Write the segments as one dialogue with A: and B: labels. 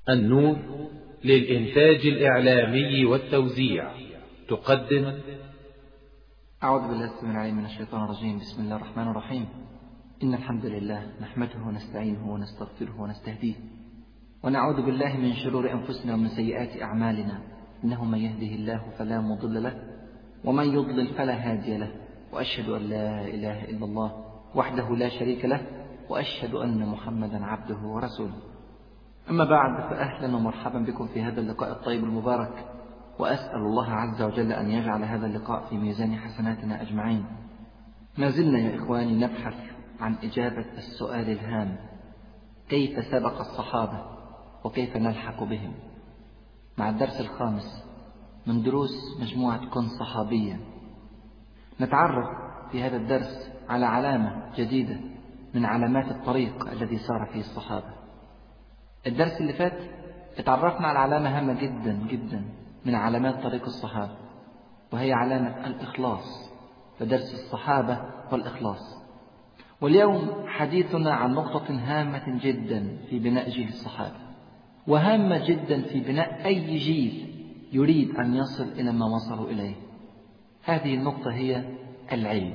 A: النور للإنتاج الإعلامي والتوزيع تقدم.
B: أعوذ بالله السميع العليم من الشيطان الرجيم. بسم الله الرحمن الرحيم. إن الحمد لله نحمده ونستعينه ونستغفره ونستهديه، ونعوذ بالله من شرور أنفسنا ومن سيئات أعمالنا. إنه من يهده الله فلا مضل له، ومن يضلل فلا هادي له، وأشهد أن لا إله إلا الله وحده لا شريك له، وأشهد أن محمدا عبده ورسوله. أما بعد، فأهلا ومرحبا بكم في هذا اللقاء الطيب المبارك، وأسأل الله عز وجل أن يجعل هذا اللقاء في ميزان حسناتنا أجمعين. ما زلنا يا إخواني نبحث عن إجابة السؤال الهام: كيف سبق الصحابة وكيف نلحق بهم؟ مع الدرس الخامس من دروس مجموعة كن صحابيا، نتعرف في هذا الدرس على علامة جديدة من علامات الطريق الذي سار فيه الصحابة. الدرس اللي فات اتعرفنا على علامة هامة جدا جدا من علامات طريق الصحابة، وهي علامة الإخلاص. فدرس الصحابة والإخلاص. واليوم حديثنا عن نقطة هامة جدا في بناء جيل الصحابة، وهامة جدا في بناء أي جيل يريد أن يصل إلى ما وصلوا إليه. هذه النقطة هي العلم.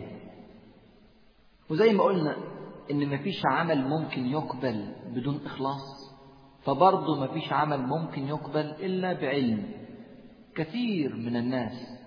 B: وزي ما قلنا إن مفيش عمل ممكن يقبل بدون إخلاص، فبرضه مفيش عمل ممكن يقبل إلا بعلم. كثير من الناس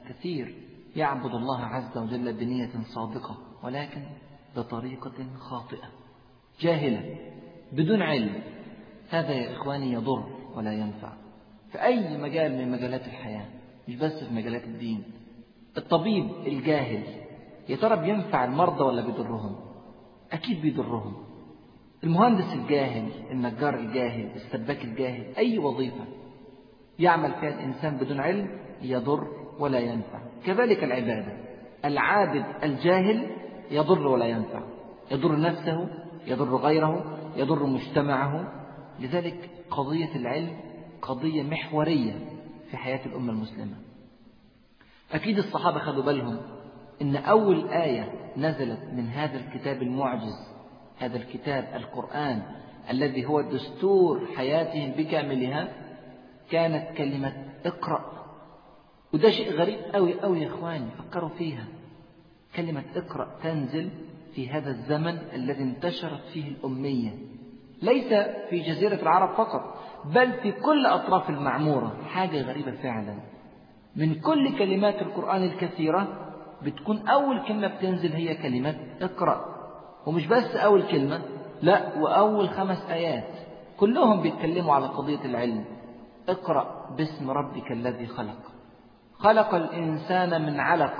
B: يعبد الله عز وجل بنية صادقة، ولكن بطريقة خاطئة جاهلة بدون علم. هذا يا إخواني يضر ولا ينفع في أي مجال من مجالات الحياة، مش بس في مجالات الدين. الطبيب الجاهل يا ترى بينفع المرضى ولا بيضرهم؟ أكيد بيضرهم. المهندس الجاهل، النجار الجاهل، السباك الجاهل، أي وظيفة يعمل فيها الإنسان بدون علم يضر ولا ينفع. كذلك العبادة، العابد الجاهل يضر ولا ينفع، يضر نفسه، يضر غيره، يضر مجتمعه. لذلك قضية العلم قضية محورية في حياة الأمة المسلمة. أكيد الصحابة خدوا بالهم إن أول آية نزلت من هذا الكتاب المعجز، هذا الكتاب القرآن الذي هو دستور حياتهم بكاملها، كانت كلمة اقرأ. وده شيء غريب أوي أوي يا إخواني، فكروا فيها. كلمة اقرأ تنزل في هذا الزمن الذي انتشرت فيه الأمية، ليس في جزيرة العرب فقط، بل في كل أطراف المعمورة. حاجة غريبة فعلا. من كل كلمات القرآن الكثيرة بتكون أول كلمة بتنزل هي كلمة اقرأ. ومش بس أول كلمة، لا، وأول 5 آيات كلهم بيتكلموا على قضية العلم. اقرأ باسم ربك الذي خلق، خلق الإنسان من علق،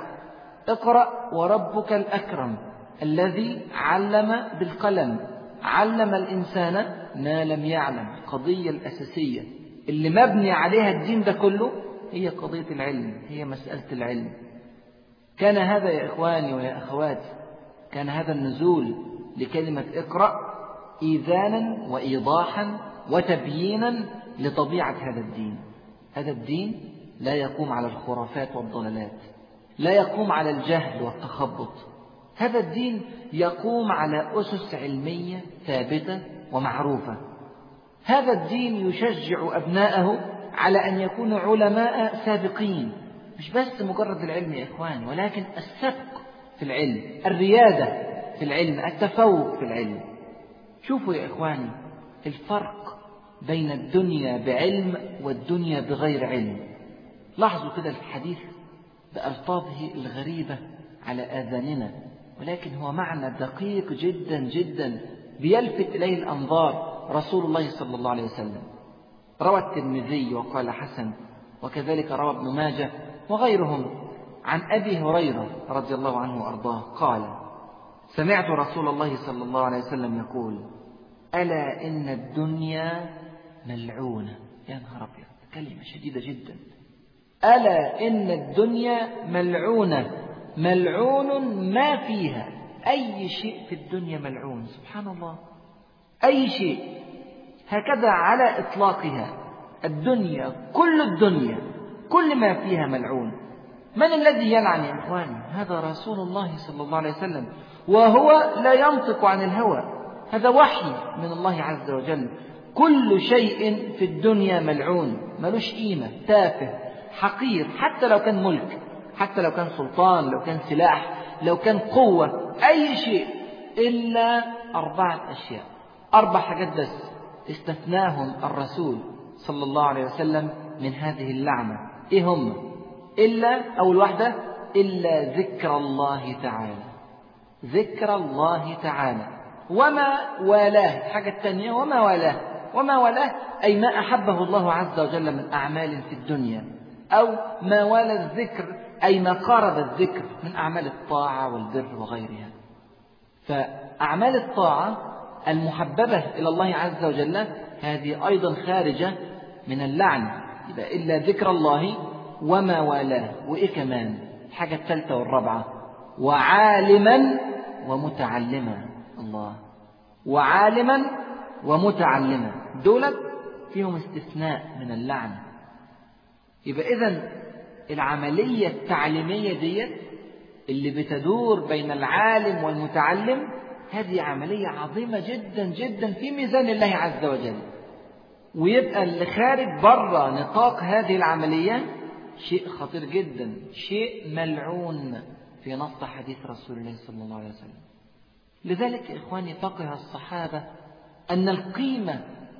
B: اقرأ وربك الأكرم الذي علم بالقلم، علم الإنسان ما لم يعلم. القضية الأساسية اللي مبني عليها الدين ده كله هي قضية العلم، هي مسألة العلم. كان هذا يا إخواني ويا أخواتي، كان هذا النزول لكلمة اقرأ إيذانا وإيضاحا وتبيينا لطبيعة هذا الدين. هذا الدين لا يقوم على الخرافات والضلالات، لا يقوم على الجهل والتخبط. هذا الدين يقوم على أسس علمية ثابتة ومعروفة. هذا الدين يشجع أبناءه على أن يكونوا علماء سابقين، مش بس مجرد العلم يا إخواني، ولكن السبق في العلم، الريادة في العلم، التفوق في العلم. شوفوا يا إخواني الفرق بين الدنيا بعلم والدنيا بغير علم. لاحظوا كده الحديث بألفاظه الغريبة على آذاننا، ولكن هو معنى دقيق جدا جدا بيلفت إليه الأنظار. رسول الله صلى الله عليه وسلم روى الترمذي وقال حسن، وكذلك روى ابن ماجه وغيرهم عن أبي هريرة رضي الله عنه وأرضاه قال: سمعت رسول الله صلى الله عليه وسلم يقول: ألا إن الدنيا ملعونة. يا نهار أبيض، كلمة شديدة جدا. ألا إن الدنيا ملعونة، ملعون ما فيها. أي شيء في الدنيا ملعون، سبحان الله، أي شيء هكذا على إطلاقها. الدنيا، كل الدنيا، كل ما فيها ملعون. من الذي يلعن يا إخواني؟ هذا رسول الله صلى الله عليه وسلم، وهو لا ينطق عن الهوى، هذا وحي من الله عز وجل. كل شيء في الدنيا ملعون، ملوش قيمة، تافه، حقير، حتى لو كان ملك، حتى لو كان سلطان، لو كان سلاح، لو كان قوة، أي شيء، إلا 4 أشياء، 4 حاجات بس استثناهم الرسول صلى الله عليه وسلم من هذه اللعنة. إيه هم؟ إلا، أول واحدة، إلا ذكر الله تعالى، ذكر الله تعالى وما والاه. الحاجة الثانية وما والاه، وما والاه أي ما أحبه الله عز وجل من أعمال في الدنيا، أو ما والى الذكر أي ما قارب الذكر من أعمال الطاعة والبر وغيرها. فأعمال الطاعة المحببة إلى الله عز وجل هذه أيضا خارجة من اللعنة. يبقى إلا ذكر الله وما والاه. وإيه كمان؟ الحاجة الثالثة والرابعة، وعالما ومتعلما. الله، وعالما ومتعلما، دولت فيهم استثناء من اللعنة. يبقى إذن العملية التعليمية ديت اللي بتدور بين العالم والمتعلم هذه عملية عظيمة جدا جدا في ميزان الله عز وجل. ويبقى اللي خارج بره نطاق هذه العملية شيء خطير جدا، شيء ملعون في نص حديث رسول الله صلى الله عليه وسلم. لذلك يا إخواني فقه الصحابة أن القيمة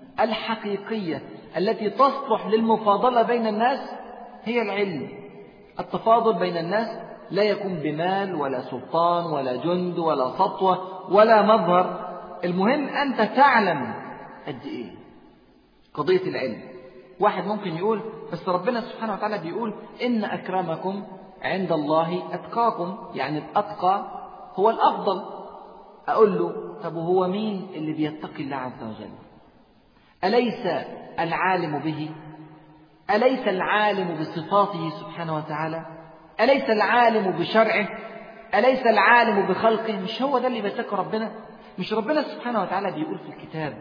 B: الحقيقية التي تصلح للمفاضلة بين الناس هي العلم. التفاضل بين الناس لا يكون بمال ولا سلطان ولا جند ولا سطوة ولا مظهر، المهم أنت تعلم قد إيه. قضية العلم، واحد ممكن يقول بس ربنا سبحانه وتعالى بيقول إن أكرمكم عند الله أتقاكم، يعني الأتقى هو الأفضل. أقول له طب وهو مين اللي بيتقي الله عز وجل؟ أليس العالم به؟ أليس العالم بصفاته سبحانه وتعالى؟ أليس العالم بشرعه؟ أليس العالم بخلقه؟ مش هو ده اللي بيتقي ربنا؟ مش ربنا سبحانه وتعالى بيقول في الكتاب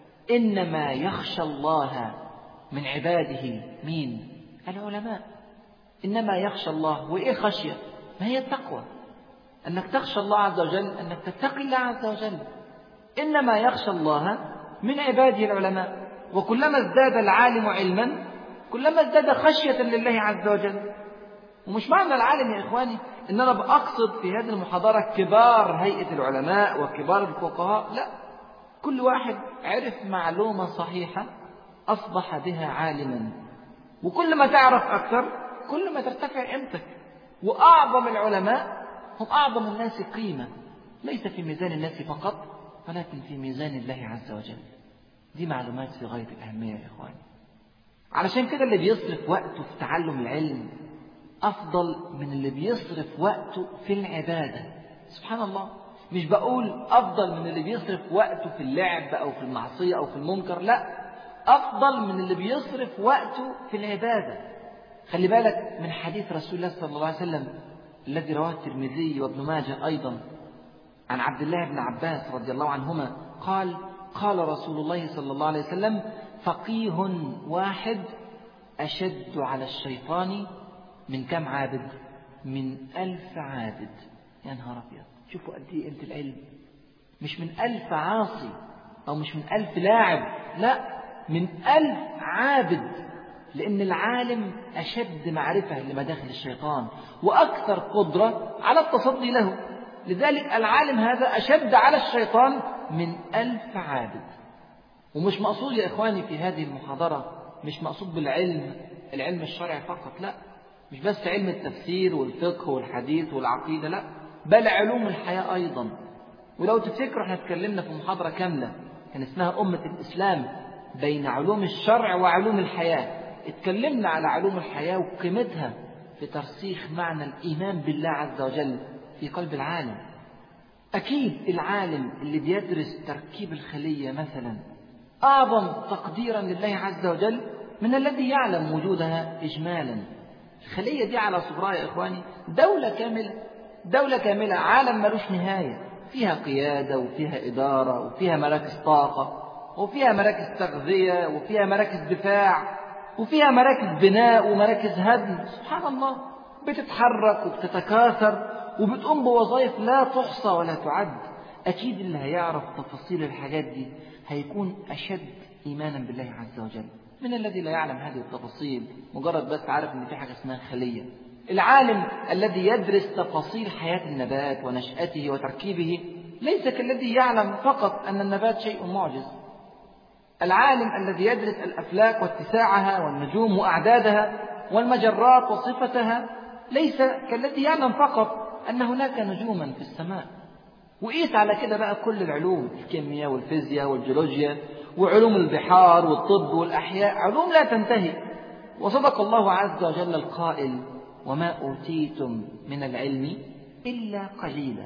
B: إنما يخشى الله من عباده مين؟ العلماء. إنما يخشى الله. وإيه خشية؟ ما هي التقوى، أنك تخشى الله عز وجل، أنك تتقي الله عز وجل. إنما يخشى الله من عباده العلماء. وكلما ازداد العالم علما كلما ازداد خشية لله عز وجل. ومش معنى العالم يا إخواني إن أنا بأقصد في هذه المحاضرة كبار هيئة العلماء وكبار الفقهاء، لا، كل واحد عرف معلومة صحيحة أصبح بها عالما. وكل ما تعرف أكثر كل ما ترتفع قيمتك. وأعظم العلماء هم أعظم الناس قيمة، ليس في ميزان الناس فقط ولكن في ميزان الله عز وجل. دي معلومات في غاية الأهمية يا إخواني. علشان كده اللي بيصرف وقته في تعلم العلم أفضل من اللي بيصرف وقته في العبادة. سبحان الله، مش بقول أفضل من اللي بيصرف وقته في اللعب أو في المعصية أو في المنكر، لا، أفضل من اللي بيصرف وقته في العبادة. خلي بالك من حديث رسول الله صلى الله عليه وسلم الذي رواه الترمذي وابن ماجه أيضا عن عبد الله بن عباس رضي الله عنهما قال: قال رسول الله صلى الله عليه وسلم: فقيه واحد أشد على الشيطان من كم عابد؟ من 1000 عابد. يا نهار أبيض، شوفوا قد إيه قيمة العلم. مش من 1000 عاصي أو مش من 1000 لاعب، لا، من 1000 عابد. لأن العالم أشد معرفة لمداخل الشيطان وأكثر قدرة على التصدي له. لذلك العالم هذا أشد على الشيطان من 1000 عابد. ومش مقصود يا إخواني في هذه المحاضرة، مش مقصود بالعلم العلم الشرعي فقط، لا، مش بس علم التفسير والفقه والحديث والعقيدة، لا، بل علوم الحياة أيضا. ولو تفتكروا احنا اتكلمنا في محاضرة كاملة كان اسمها أمة الإسلام بين علوم الشرع وعلوم الحياة. اتكلمنا على علوم الحياة وقيمتها في ترسيخ معنى الإيمان بالله عز وجل في قلب العالم. أكيد العالم اللي بيدرس تركيب الخلية مثلا أعظم تقديرا لله عز وجل من الذي يعلم وجودها إجمالا. الخلية دي على صغرها يا إخواني دولة كاملة، عالم ملوش نهاية، فيها قيادة وفيها إدارة وفيها مراكز طاقة وفيها مراكز تغذية وفيها مراكز دفاع وفيها مراكز بناء ومراكز هدم. سبحان الله، بتتحرك وبتتكاثر وبتقوم بوظائف لا تحصى ولا تعد. أكيد اللي هيعرف تفاصيل الحاجات دي هيكون أشد إيمانا بالله عز وجل. من الذي لا يعلم هذه التفاصيل؟ مجرد بس عارف أن في حاجة اسمها خلية. العالم الذي يدرس تفاصيل حياة النبات ونشأته وتركيبه ليس كالذي يعلم فقط أن النبات شيء معجز. العالم الذي يدرس الأفلاك واتساعها والنجوم وأعدادها والمجرات وصفتها ليس كالذي يعلم فقط أن هناك نجوما في السماء. وقيس على كده بقى كل العلوم، الكيمياء والفيزياء والجيولوجيا وعلوم البحار والطب والأحياء، علوم لا تنتهي. وصدق الله عز وجل القائل: وما أوتيتم من العلم إلا قليلا.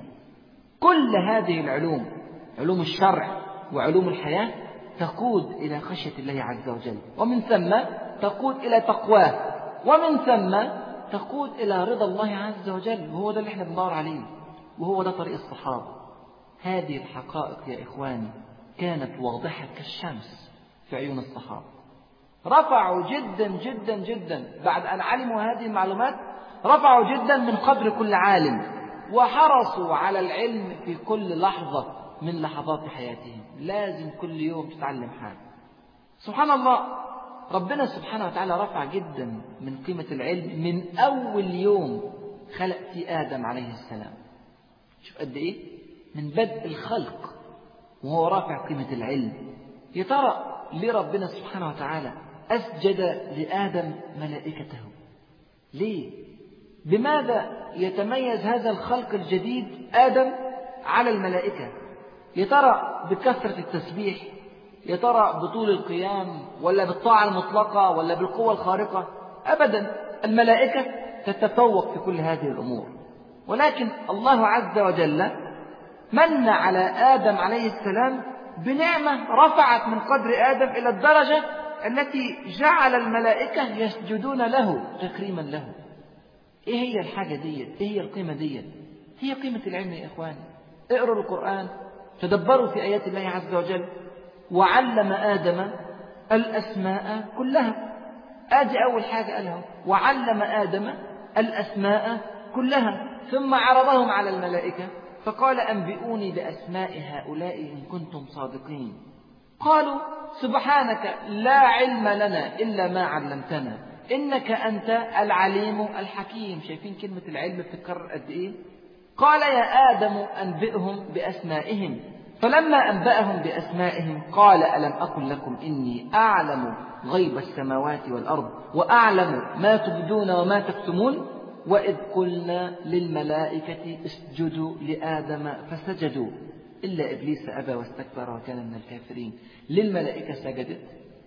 B: كل هذه العلوم، علوم الشرع وعلوم الحياة، تقود إلى خشية الله عز وجل، ومن ثم تقود إلى تقواه، ومن ثم تقود إلى رضا الله عز وجل. وهو ده اللي احنا بندور عليه، وهو ده طريق الصحابة. هذه الحقائق يا إخواني كانت واضحة كالشمس في عيون الصحابة. رفعوا جدا جدا جدا بعد أن علموا هذه المعلومات، رفعوا جدا من قدر كل عالم، وحرصوا على العلم في كل لحظة من لحظات حياتهم. لازم كل يوم تتعلم حاجة. سبحان الله، ربنا سبحانه وتعالى رفع جدا من قيمة العلم من أول يوم خلق في آدم عليه السلام. شوف قد إيه من بدء الخلق وهو رافع قيمة العلم. يا ترى ليه ربنا سبحانه وتعالى أسجد لآدم ملائكته؟ ليه؟ بماذا يتميز هذا الخلق الجديد آدم على الملائكة؟ يا ترى بكثرة التسبيح؟ يا ترى بطول القيام؟ ولا بالطاعة المطلقة؟ ولا بالقوة الخارقة؟ أبدا، الملائكة تتفوق في كل هذه الأمور. ولكن الله عز وجل من على آدم عليه السلام بنعمة رفعت من قدر آدم إلى الدرجة التي جعل الملائكة يسجدون له تكريما له. إيه هي الحاجة دي؟ إيه هي القيمة دي؟ هي قيمة العلم يا إخواني. اقروا القرآن، تدبروا في آيات الله عز وجل. وعلم آدم الأسماء كلها. آدي أول حاجة قالها، وعلم آدم الأسماء كلها، ثم عرضهم على الملائكة فقال: أنبئوني بأسماء هؤلاء إن كنتم صادقين. قالوا: سبحانك لا علم لنا إلا ما علمتنا إنك أنت العليم الحكيم. شايفين كلمة العلم بتتكرر قد إيه؟ قال: يا آدم أنبئهم بأسمائهم. فلما أنبأهم بأسمائهم قال: ألم أقل لكم إني أعلم غيب السماوات والأرض وأعلم ما تبدون وما تكتمون؟ وإذ قلنا للملائكة اسجدوا لآدم فسجدوا إلا إبليس أبى واستكبر وكان من الكافرين. للملائكة سجدت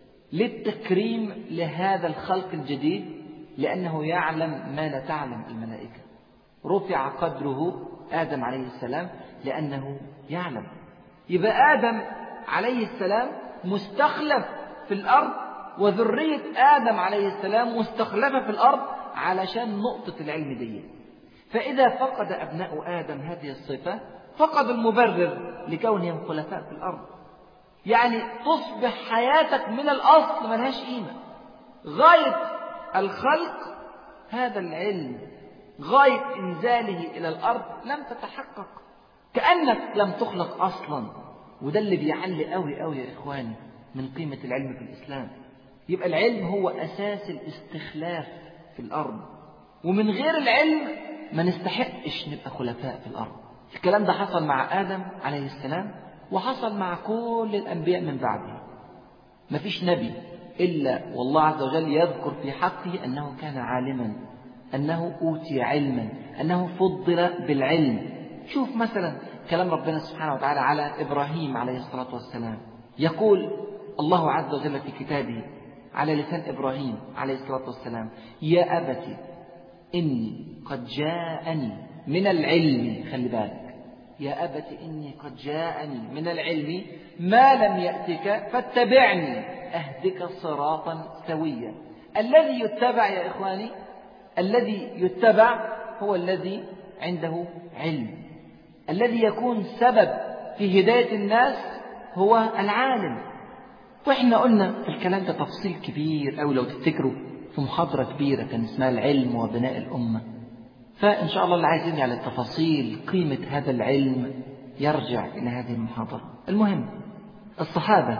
B: للتكريم لهذا الخلق الجديد، لأنه يعلم ما لا تعلم الملائكة. رفع قدره آدم عليه السلام لأنه يعلم. يبقى آدم عليه السلام مستخلف في الأرض، وذرية آدم عليه السلام مستخلفة في الأرض علشان نقطة العلم دي. فإذا فقد أبناء آدم هذه الصفة فقد المبرر لكونهم خلفاء في الأرض. يعني تصبح حياتك من الأصل ملهاش قيمة. غاية الخلق هذا العلم، غاية إنزاله إلى الأرض لم تتحقق، كأنك لم تخلق أصلا. وده اللي بيعلي قوي قوي يا إخواني من قيمة العلم في الإسلام. يبقى العلم هو أساس الاستخلاف في الأرض، ومن غير العلم ما نستحقش نبقى خلفاء في الأرض. الكلام ده حصل مع آدم عليه السلام، وحصل مع كل الأنبياء من بعده. مفيش نبي إلا والله عز وجل يذكر في حقه أنه كان عالما، أنه أوتي علما، أنه فضل بالعلم. شوف مثلا كلام ربنا سبحانه وتعالى على إبراهيم عليه الصلاة والسلام. يقول الله عز وجل في كتابه على لسان إبراهيم عليه الصلاة والسلام: يا أبت إني قد جاءني من العلم، خلي بالك، يا أبت إني قد جاءني من العلم ما لم يأتك فاتبعني أهدك صراطا سويا. الذي يتبع يا إخواني، الذي يتبع هو الذي عنده علم. الذي يكون سبب في هداية الناس هو العالم. وإحنا قلنا في الكلام ده تفصيل كبير أو لو تفتكروا في محاضرة كبيرة كان اسمها العلم وبناء الأمة. فإن شاء الله اللي عايز يرجع للتفاصيل قيمة هذا العلم يرجع إلى هذه المحاضرة. المهم، الصحابة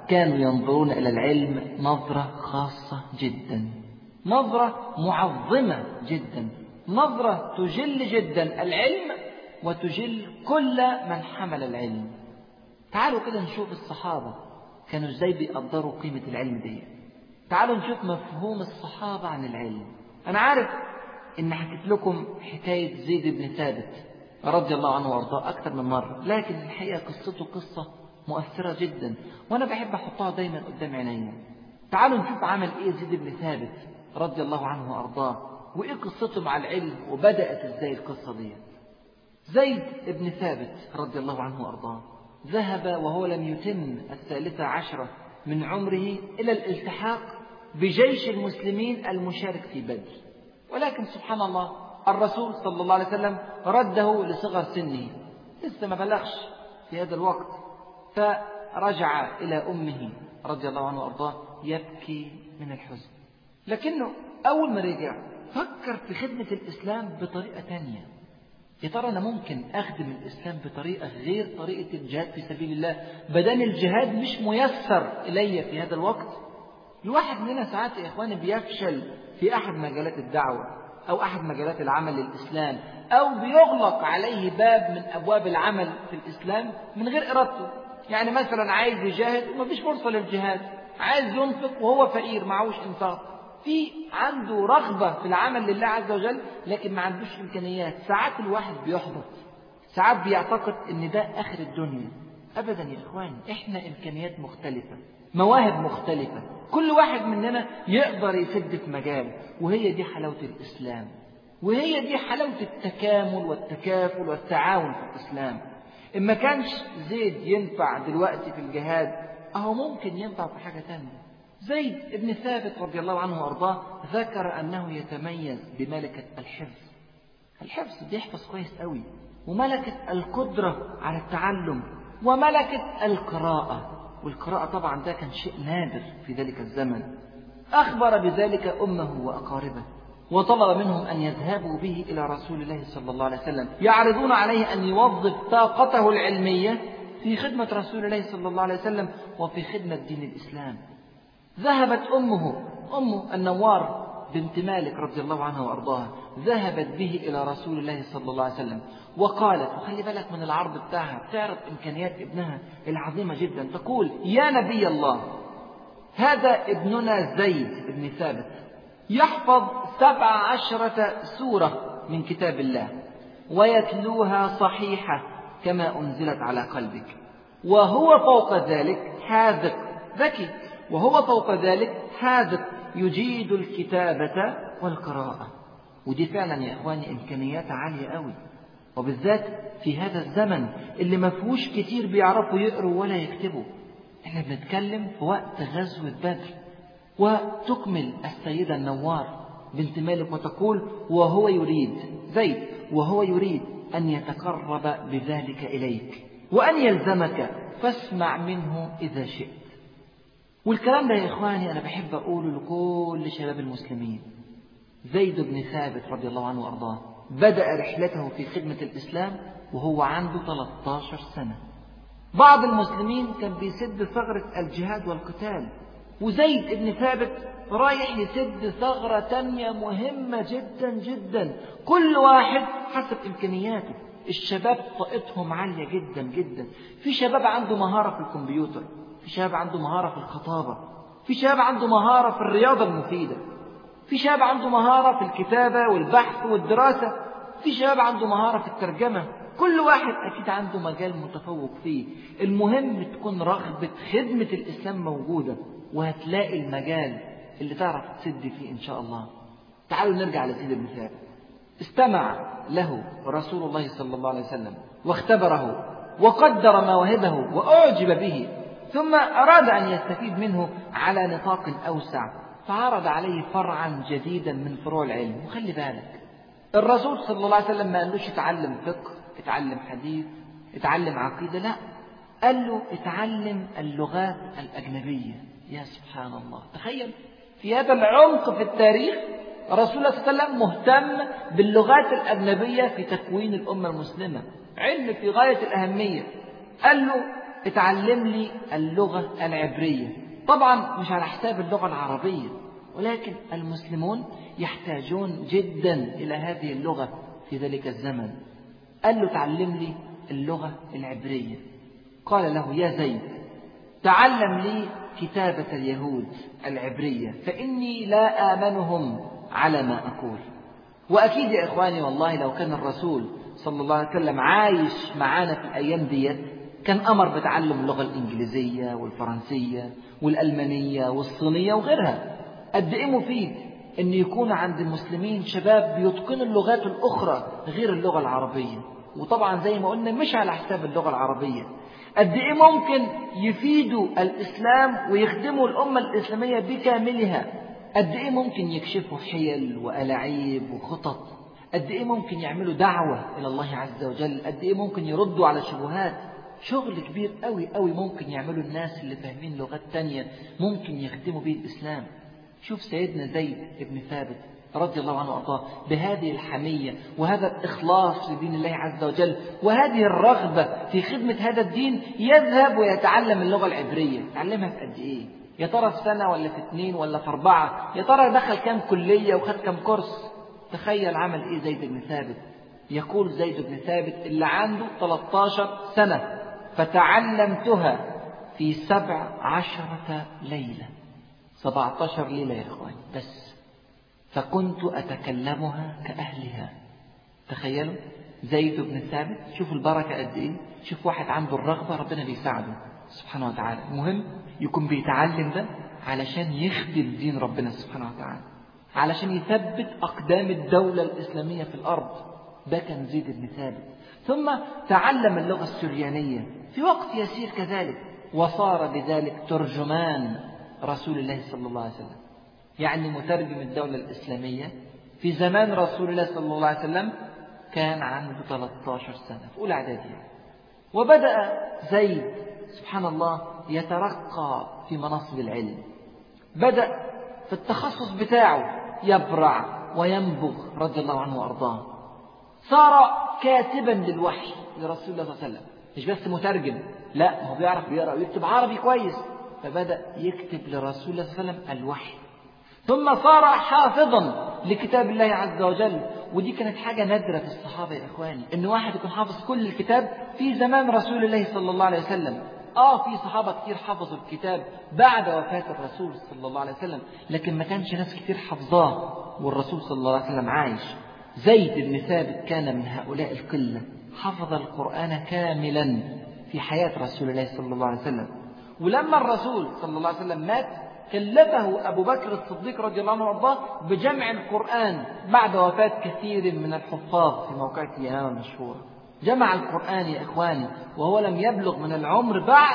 B: كانوا ينظرون إلى العلم نظرة خاصة جدا، نظرة معظمة جدا، نظرة تجل جدا العلم وتجل كل من حمل العلم. تعالوا كده نشوف الصحابة كانوا ازاي بيقدروا قيمة العلم دي. تعالوا نشوف مفهوم الصحابة عن العلم. أنا عارف إن حكيت لكم حكاية زيد بن ثابت رضي الله عنه وارضاه أكثر من مرة، لكن الحقيقة قصته قصة مؤثرة جدا، وأنا بحب أحطها دايما قدام عيني. تعالوا نشوف عمل إيه زيد بن ثابت رضي الله عنه وارضاه، وإيه قصته مع العلم، وبدأت إزاي القصة دي. زيد بن ثابت رضي الله عنه وارضاه ذهب وهو لم يتم 13 من عمره إلى الالتحاق بجيش المسلمين المشارك في بدر، ولكن سبحان الله الرسول صلى الله عليه وسلم رده لصغر سنه، لسه ما بلغش في هذا الوقت، فرجع إلى أمه رضي الله عنه وارضاه يبكي من الحزن. لكنه أول ما رجع فكر في خدمة الإسلام بطريقة تانية. يا ترى أنا ممكن أخدم الإسلام بطريقة غير طريقة الجهاد في سبيل الله، بدل الجهاد مش ميسر إلي في هذا الوقت؟ الواحد مننا ساعات يا إخواني بيفشل في أحد مجالات الدعوة أو أحد مجالات العمل للإسلام، أو بيغلق عليه باب من أبواب العمل في الإسلام من غير إرادته. يعني مثلا عايز يجاهد ومفيش فرصة للجهاد، عايز ينفق وهو فقير معهوش إنفاق، في عنده رغبة في العمل لله عز وجل لكن ما عندوش إمكانيات. ساعات الواحد بيحبط، ساعات بيعتقد إن ده آخر الدنيا. أبدا يا إخواني، إحنا إمكانيات مختلفة، مواهب مختلفة، كل واحد مننا يقدر يسد في مجال، وهي دي حلاوة الإسلام، وهي دي حلاوة التكامل والتكافل والتعاون في الإسلام. إما كانش زيد ينفع دلوقتي في الجهاد، أهو ممكن ينفع في حاجة تانية. زيد بن ثابت رضي الله عنه وارضاه ذكر أنه يتميز بملكة الحفظ. الحفظ بيحفظ كويس قوي، وملكة القدرة على التعلم، وملكة القراءة. والقراءة طبعا ده كان شيء نادر في ذلك الزمن. أخبر بذلك أمه وأقاربه، وطلب منهم أن يذهبوا به إلى رسول الله صلى الله عليه وسلم، يعرضون عليه أن يوظف طاقته العلمية في خدمة رسول الله صلى الله عليه وسلم وفي خدمة دين الإسلام. ذهبت أم النوار بنت مالك رضي الله عنها وأرضاها، ذهبت به إلى رسول الله صلى الله عليه وسلم وقالت، وخلي بالك من العرض بتاعها، بتعرض إمكانيات ابنها العظيمة جدا، تقول: يا نبي الله، هذا ابننا زيد بن ثابت يحفظ 17 سورة من كتاب الله ويتلوها صحيحة كما أنزلت على قلبك، وهو فوق ذلك حاذق ذكي، وهو فوق ذلك حاذق يجيد الكتابة والقراءة. ودي فعلا يا إخواني إمكانيات عالية قوي، وبالذات في هذا الزمن اللي ما فيهوش كتير بيعرفوا يقروا ولا يكتبوا. احنا بنتكلم في وقت غزوة بدر. وتكمل السيدة النوار بنت مالك وتقول: وهو يريد زيد، وهو يريد أن يتقرب بذلك إليك وأن يلزمك، فاسمع منه إذا شئت. والكلام ده يا إخواني أنا بحب أقوله لكل شباب المسلمين. زيد بن ثابت رضي الله عنه وأرضاه بدأ رحلته في خدمة الإسلام وهو عنده 13 سنة. بعض المسلمين كان بيسد ثغرة الجهاد والقتال، وزيد بن ثابت رايح يسد ثغرة تانية مهمة جدا جدا، كل واحد حسب إمكانياته. الشباب طاقتهم عالية جدا جدا، في شباب عنده مهارة في الكمبيوتر، في شباب عنده مهارة في الخطابة، في شباب عنده مهارة في الرياضة المفيدة، في شباب عنده مهارة في الكتابة والبحث والدراسة، في شباب عنده مهارة في الترجمة. كل واحد أكيد عنده مجال متفوق فيه. المهم تكون رغبة خدمة الإسلام موجودة، وهتلاقي المجال اللي تعرف تسد فيه إن شاء الله. تعالوا نرجع لزيد بن ثابت. استمع له رسول الله صلى الله عليه وسلم واختبره وقدر مواهبه وأعجب به، ثم أراد أن يستفيد منه على نطاق أوسع، فعرض عليه فرعا جديدا من فروع العلم. وخلي بالك الرسول صلى الله عليه وسلم ما قالوش اتعلم فقه، اتعلم حديث، اتعلم عقيدة، لا، قال له اتعلم اللغات الأجنبية. يا سبحان الله، تخيل في هذا العمق في التاريخ الرسول صلى الله عليه وسلم مهتم باللغات الأجنبية في تكوين الأمة المسلمة، علم في غاية الأهمية. قال له اتعلم لي اللغة العبرية. طبعا مش على حساب اللغة العربية، ولكن المسلمون يحتاجون جدا إلى هذه اللغة في ذلك الزمن. قال له تعلم لي اللغة العبرية. قال له يا زيد تعلم لي كتابة اليهود العبرية فإني لا آمنهم على ما أقول. وأكيد يا إخواني والله لو كان الرسول صلى الله عليه وسلم عايش معانا في الأيام ديت كان أمر بتعلم اللغة الإنجليزية والفرنسية والألمانية والصينية وغيرها. قد إيه مفيد أن يكون عند المسلمين شباب بيتقنوا اللغات الأخرى غير اللغة العربية، وطبعا زي ما قلنا مش على حساب اللغة العربية. قد إيه ممكن يفيدوا الإسلام ويخدموا الأمة الإسلامية بكاملها. قد إيه ممكن يكشفوا حيل وألاعيب وخطط. قد إيه ممكن يعملوا دعوة إلى الله عز وجل. قد إيه ممكن يردوا على شبهات. شغل كبير قوي قوي ممكن يعملوا الناس اللي فاهمين لغات تانية، ممكن يخدموا به الإسلام. شوف سيدنا زيد بن ثابت رضي الله عنه وارضاه بهذه الحمية وهذا الإخلاص لدين الله عز وجل وهذه الرغبة في خدمة هذا الدين، يذهب ويتعلم اللغة العبرية. تعلمها في قد إيه؟ يا ترى في سنة ولا في 2 ولا في 4؟ يا ترى دخل كام كلية وخد كام كورس؟ تخيل عمل إيه زيد بن ثابت. يقول زيد بن ثابت اللي عنده 13 سنة فتعلمتها في 17 ليلة. 17 ليلة يا إخواني بس، فكنت أتكلمها كأهلها. تخيلوا زيد بن ثابت، شوف البركة قد إيه. شوف واحد عنده الرغبة ربنا بيساعده سبحانه وتعالى. المهم يكون بيتعلم ده علشان يخدم دين ربنا سبحانه وتعالى، علشان يثبت أقدام الدولة الإسلامية في الأرض. ده كان زيد بن ثابت. ثم تعلم اللغة السريانية في وقت يسير كذلك، وصار بذلك ترجمان رسول الله صلى الله عليه وسلم، يعني مترجم الدولة الإسلامية في زمان رسول الله صلى الله عليه وسلم. كان عنده 13 سنة في أولى إعدادي. وبدأ زيد سبحان الله يترقى في مناصب العلم. بدأ في التخصص بتاعه يبرع وينبغ رضي الله عنه وأرضاه. صار كاتبا للوحي لرسول الله صلى الله عليه وسلم، مش بس مترجم، لا هو بيعرف يقرأ ويكتب عربي كويس، فبدأ يكتب لرسول الله صلى الله عليه وسلم الوحي. ثم صار حافظا لكتاب الله عز وجل. ودي كانت حاجة نادرة في الصحابة يا إخواني، إن واحد يكون حافظ كل الكتاب في زمان رسول الله صلى الله عليه وسلم. في صحابة كتير حفظوا الكتاب بعد وفاة الرسول صلى الله عليه وسلم، لكن ما كانش ناس كتير حفظاه والرسول صلى الله عليه وسلم عايش. زيد بن ثابت كان من هؤلاء القلة، حفظ القرآن كاملا في حياة رسول الله صلى الله عليه وسلم. ولما الرسول صلى الله عليه وسلم مات كلفه أبو بكر الصديق رضي الله عنه وارضاه بجمع القرآن بعد وفاة كثير من الحفاظ في موقعة اليمامة المشهورة. جمع القرآن يا إخواني وهو لم يبلغ من العمر بعد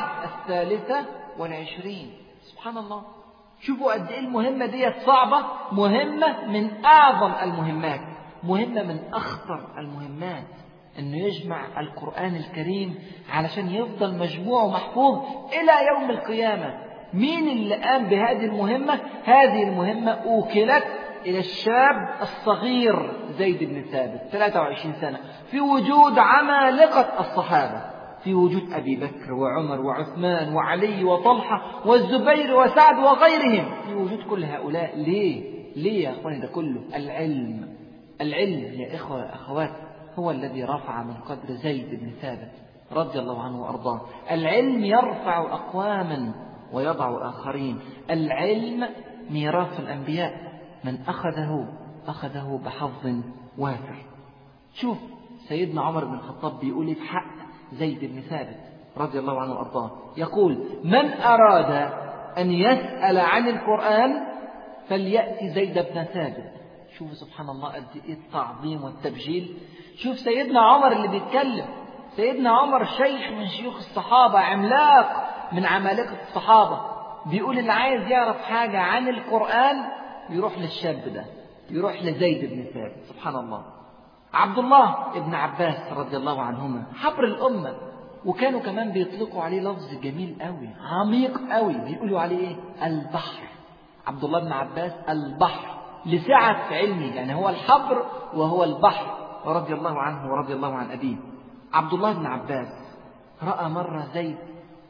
B: 23. سبحان الله. شوفوا قد إيه المهمة دي صعبة، مهمة من أعظم المهمات، مهمة من أخطر المهمات، أنه يجمع القرآن الكريم علشان يفضل مجموع ومحفوظ إلى يوم القيامة. مين اللي قام بهذه المهمة؟ هذه المهمة أوكلت إلى الشاب الصغير زيد بن ثابت 23 سنة، في وجود عمالقة الصحابة، في وجود أبي بكر وعمر وعثمان وعلي وطلحة والزبير وسعد وغيرهم، في وجود كل هؤلاء. ليه يا أخواني ده كله؟ العلم يا إخوة أخوات هو الذي رفع من قدر زيد بن ثابت رضي الله عنه وأرضاه. العلم يرفع أقواما ويضع آخرين. العلم ميراث الأنبياء، من أخذه بحظ وافر. شوف سيدنا عمر بن الخطاب بيقول في حق زيد بن ثابت رضي الله عنه وأرضاه، يقول من أراد أن يسأل عن القرآن فليأتي زيد بن ثابت. شوف سبحان الله قد إيه التعظيم والتبجيل. شوف سيدنا عمر اللي بيتكلم، سيدنا عمر شيخ من شيوخ الصحابة، عملاق من عمالقة الصحابة، بيقول اللي عايز يعرف حاجة عن القرآن يروح للشاب ده، يروح لزيد بن ثابت. سبحان الله. عبد الله ابن عباس رضي الله عنهما حبر الأمة، وكانوا كمان بيطلقوا عليه لفظ جميل قوي عميق قوي، بيقولوا عليه إيه؟ البحر. عبد الله بن عباس البحر لسعة علمه، يعني هو الحبر وهو البحر رضي الله عنه ورضي الله عن أبيه. عبد الله بن عباس رأى مرة زيد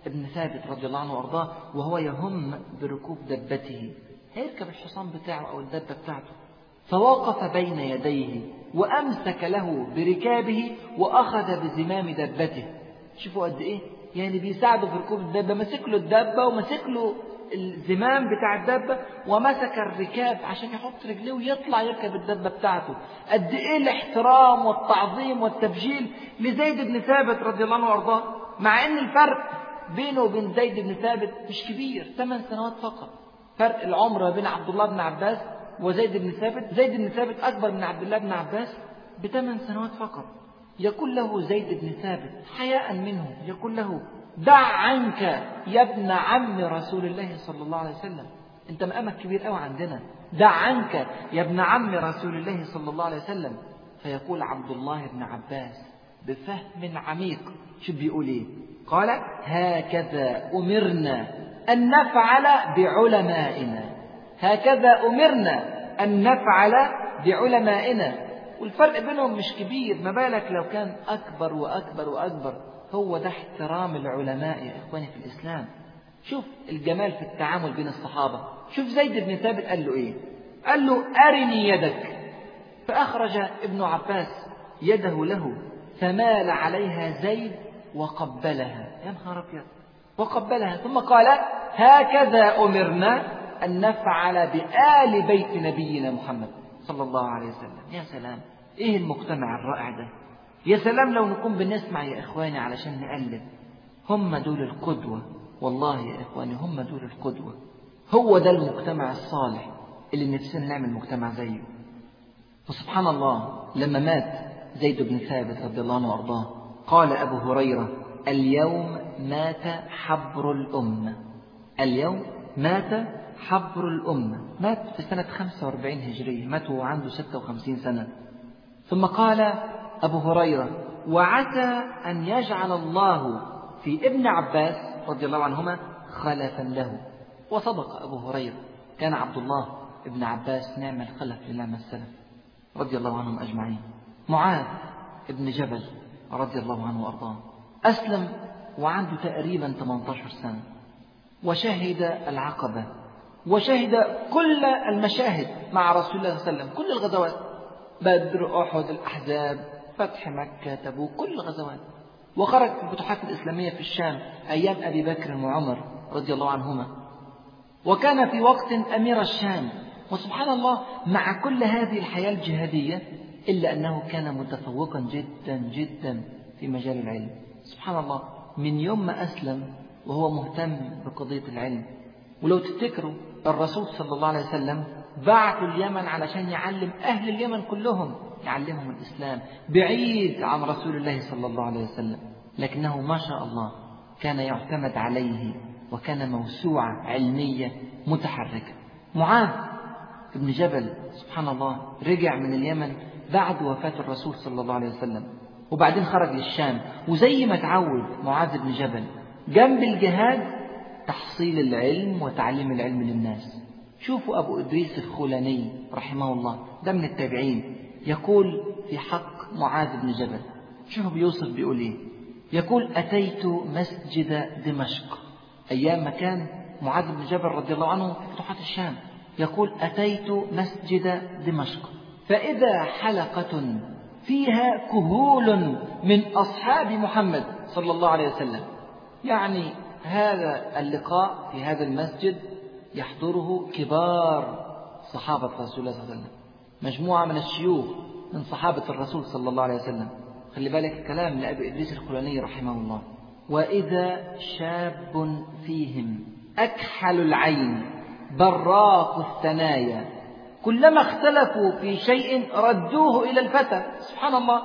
B: بن ثابت رضي الله عنه وأرضاه وهو يهم بركوب دبته، هيركب الحصان بتاعه أو الدبة بتاعته، فوقف بين يديه وأمسك له بركابه وأخذ بزمام دبته. شوفوا قد إيه يعني بيساعده في ركوب الدبة، مسك له الدبة ومسك له الزمام بتاع الدبة ومسك الركاب عشان يحط رجليه ويطلع يركب الدبة بتاعته. قد إيه الاحترام والتعظيم والتبجيل لزيد بن ثابت رضي الله عنه وارضاه، مع ان الفرق بينه وبين زيد بن ثابت مش كبير، 8 سنوات فقط فرق العمر ما بين عبد الله بن عباس وزيد بن ثابت. زيد بن ثابت أكبر من عبد الله بن عباس ب8 سنوات فقط. يقول له زيد بن ثابت حياء منه، يقول له دع عنك يا ابن عم رسول الله صلى الله عليه وسلم، انت مقامك كبير قوي عندنا، دع عنك يا ابن عم رسول الله صلى الله عليه وسلم. فيقول عبد الله بن عباس بفهم عميق، شو بيقول ايه؟ قال هكذا أمرنا أن نفعل بعلمائنا، هكذا أمرنا أن نفعل بعلمائنا. والفرق بينهم مش كبير، ما بالك لو كان أكبر وأكبر وأكبر. هو ده احترام العلماء يا إخواني في الإسلام. شوف الجمال في التعامل بين الصحابة. شوف زيد بن ثابت قال له إيه؟ قال له أرني يدك، فأخرج ابن عباس يده له فمال عليها زيد وقبلها، يا نهار أبيض، وقبلها، ثم قال هكذا أمرنا أن نفعل بآل بيت نبينا محمد صلى الله عليه وسلم. يا سلام، إيه المجتمع الرائع ده! يا سلام لو نكون بنسمع يا إخواني علشان نقلد. هم دول القدوة، والله يا إخواني هم دول القدوة. هو ده المجتمع الصالح اللي نفسنا نعمل مجتمع زيه. وسبحان الله لما مات زيد بن ثابت رضي الله عنه وأرضاه قال أبو هريرة اليوم مات حبر الأمة، اليوم مات حبر الأمة. مات في سنة 45 هجرية، مات وهو عنده 56 سنة. ثم قال أبو هريرة وعسى أن يجعل الله في ابن عباس رضي الله عنهما خلفا له. وصدق أبو هريرة، كان عبد الله ابن عباس نعم الخلف لنعم السلف رضي الله عنهم أجمعين. معاذ ابن جبل رضي الله عنه وأرضاه أسلم وعنده تقريبا 18 سنة، وشهد العقبة، وشهد كل المشاهد مع رسول الله صلى الله عليه وسلم، كل الغزوات، بدر، أحد، الأحزاب، فتح مكة، تبوك، كل الغزوات. وخرج في الفتوحات الإسلامية في الشام أيام أبي بكر وعمر رضي الله عنهما، وكان في وقت أمير الشام. وسبحان الله مع كل هذه الحياة الجهادية إلا أنه كان متفوقا جدا جدا في مجال العلم. سبحان الله، من يوم ما أسلم وهو مهتم بقضية العلم. ولو تفتكروا الرسول صلى الله عليه وسلم بعثوا اليمن علشان يعلم أهل اليمن كلهم، يعلمهم الإسلام بعيد عن رسول الله صلى الله عليه وسلم، لكنه ما شاء الله كان يعتمد عليه وكان موسوعة علمية متحركة. معاذ ابن جبل سبحان الله رجع من اليمن بعد وفاة الرسول صلى الله عليه وسلم، وبعدين خرج للشام، وزي ما تعود معاذ بن جبل جنب الجهاد تحصيل العلم وتعليم العلم للناس. شوفوا أبو إدريس الخولاني رحمه الله، ده من التابعين، يقول في حق معاذ بن جبل، شوفوا بيوصف بيقول إيه؟ يقول أتيت مسجد دمشق، أيام ما كان معاذ بن جبل رضي الله عنه في فتوحات الشام. يقول أتيت مسجد دمشق فإذا حلقة فيها كهول من أصحاب محمد صلى الله عليه وسلم. يعني هذا اللقاء في هذا المسجد يحضره كبار صحابة رسول الله صلى الله عليه وسلم، مجموعة من الشيوخ من صحابة الرسول صلى الله عليه وسلم. خلي بالك الكلام لأبي إدريس الخولاني رحمه الله. وإذا شاب فيهم أكحل العين براق الثنايا كلما اختلفوا في شيء ردوه إلى الفتى. سبحان الله،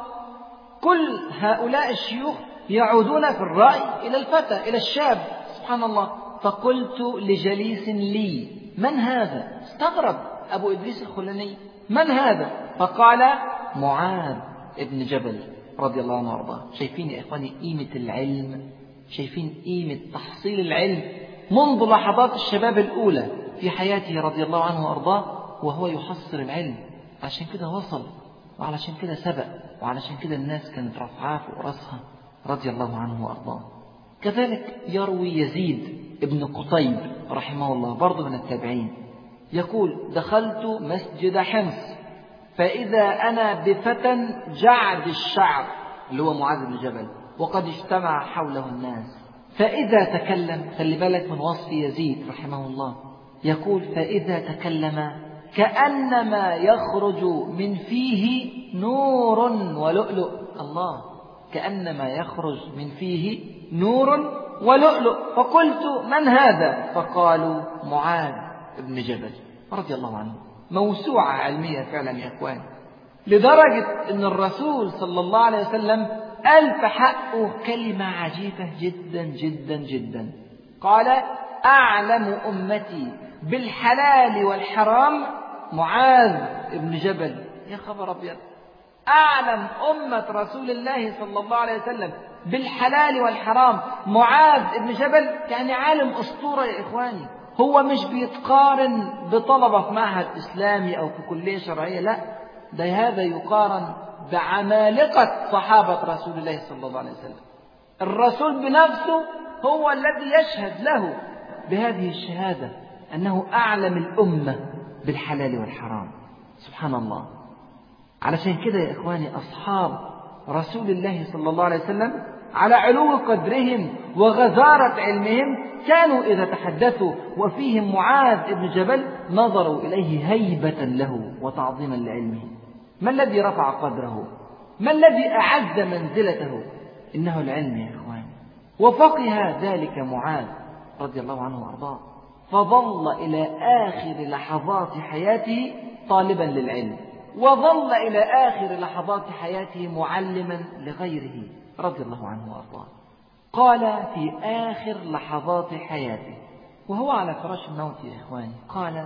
B: كل هؤلاء الشيوخ يعودون في الرأي إلى الفتى، إلى الشاب. سبحان الله. فقلت لجليس لي من هذا؟ استغرب أبو إدريس الخولاني، من هذا؟ فقال معاذ ابن جبل رضي الله عنه وارضاه. شايفين يا إخواني قيمة العلم؟ شايفين قيمة تحصيل العلم منذ لحظات الشباب الأولى في حياته رضي الله عنه وارضاه وهو يحصل العلم؟ عشان كده وصل، وعلشان كده سبق، وعلشان كده الناس كانت رفعاه فوق راسها رضي الله عنه وارضاه. كذلك يروي يزيد ابن قطيب رحمه الله برضه من التابعين يقول: دخلت مسجد حمص فإذا أنا بفتى جعد الشعر، اللي هو معاذ بن جبل، وقد اجتمع حوله الناس، فإذا تكلم، خلي بالك من وصف يزيد رحمه الله، يقول: فإذا تكلم كأنما يخرج من فيه نور ولؤلؤ. الله، كأنما يخرج من فيه نور ولؤلؤ. فقلت: من هذا؟ فقالوا: معاذ بن جبل رضي الله عنه. موسوعة علمية فعلا يا إخوان، لدرجة أن الرسول صلى الله عليه وسلم قال في حقه كلمة عجيبة جدا جدا جدا. قال: أعلم أمتي بالحلال والحرام معاذ بن جبل. يا خبر أبيض، أعلم أمة رسول الله صلى الله عليه وسلم بالحلال والحرام معاذ بن جبل. يعني عالم أسطورة يا إخواني. هو مش بيتقارن بطلبة في معهد إسلامي أو في كلية شرعية، لا، ده هذا يقارن بعمالقة صحابة رسول الله صلى الله عليه وسلم. الرسول بنفسه هو الذي يشهد له بهذه الشهادة أنه أعلم الأمة بالحلال والحرام. سبحان الله. علشان كده يا إخواني أصحاب رسول الله صلى الله عليه وسلم على علو قدرهم وغزارة علمهم كانوا إذا تحدثوا وفيهم معاذ بن جبل نظروا إليه هيبة له وتعظيما لعلمه. ما الذي رفع قدره؟ ما الذي أعز منزلته؟ إنه العلم يا إخواني. وفقه ذلك معاذ رضي الله عنه وأرضاه، فظل إلى آخر لحظات حياته طالبا للعلم، وظل إلى آخر لحظات حياته معلما لغيره رضي الله عنه وأرضاه. قال في آخر لحظات حياته وهو على فراش الموت يا إخواني، قال: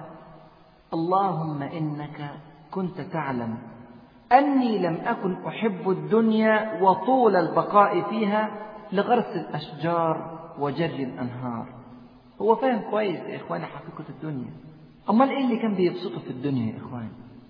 B: اللهم إنك كنت تعلم أني لم أكن أحب الدنيا وطول البقاء فيها لغرس الأشجار وجري الأنهار. هو فاهم كويس يا إخواني حقيقة الدنيا. أمال إيه اللي كان بيبسطه في الدنيا يا إخواني؟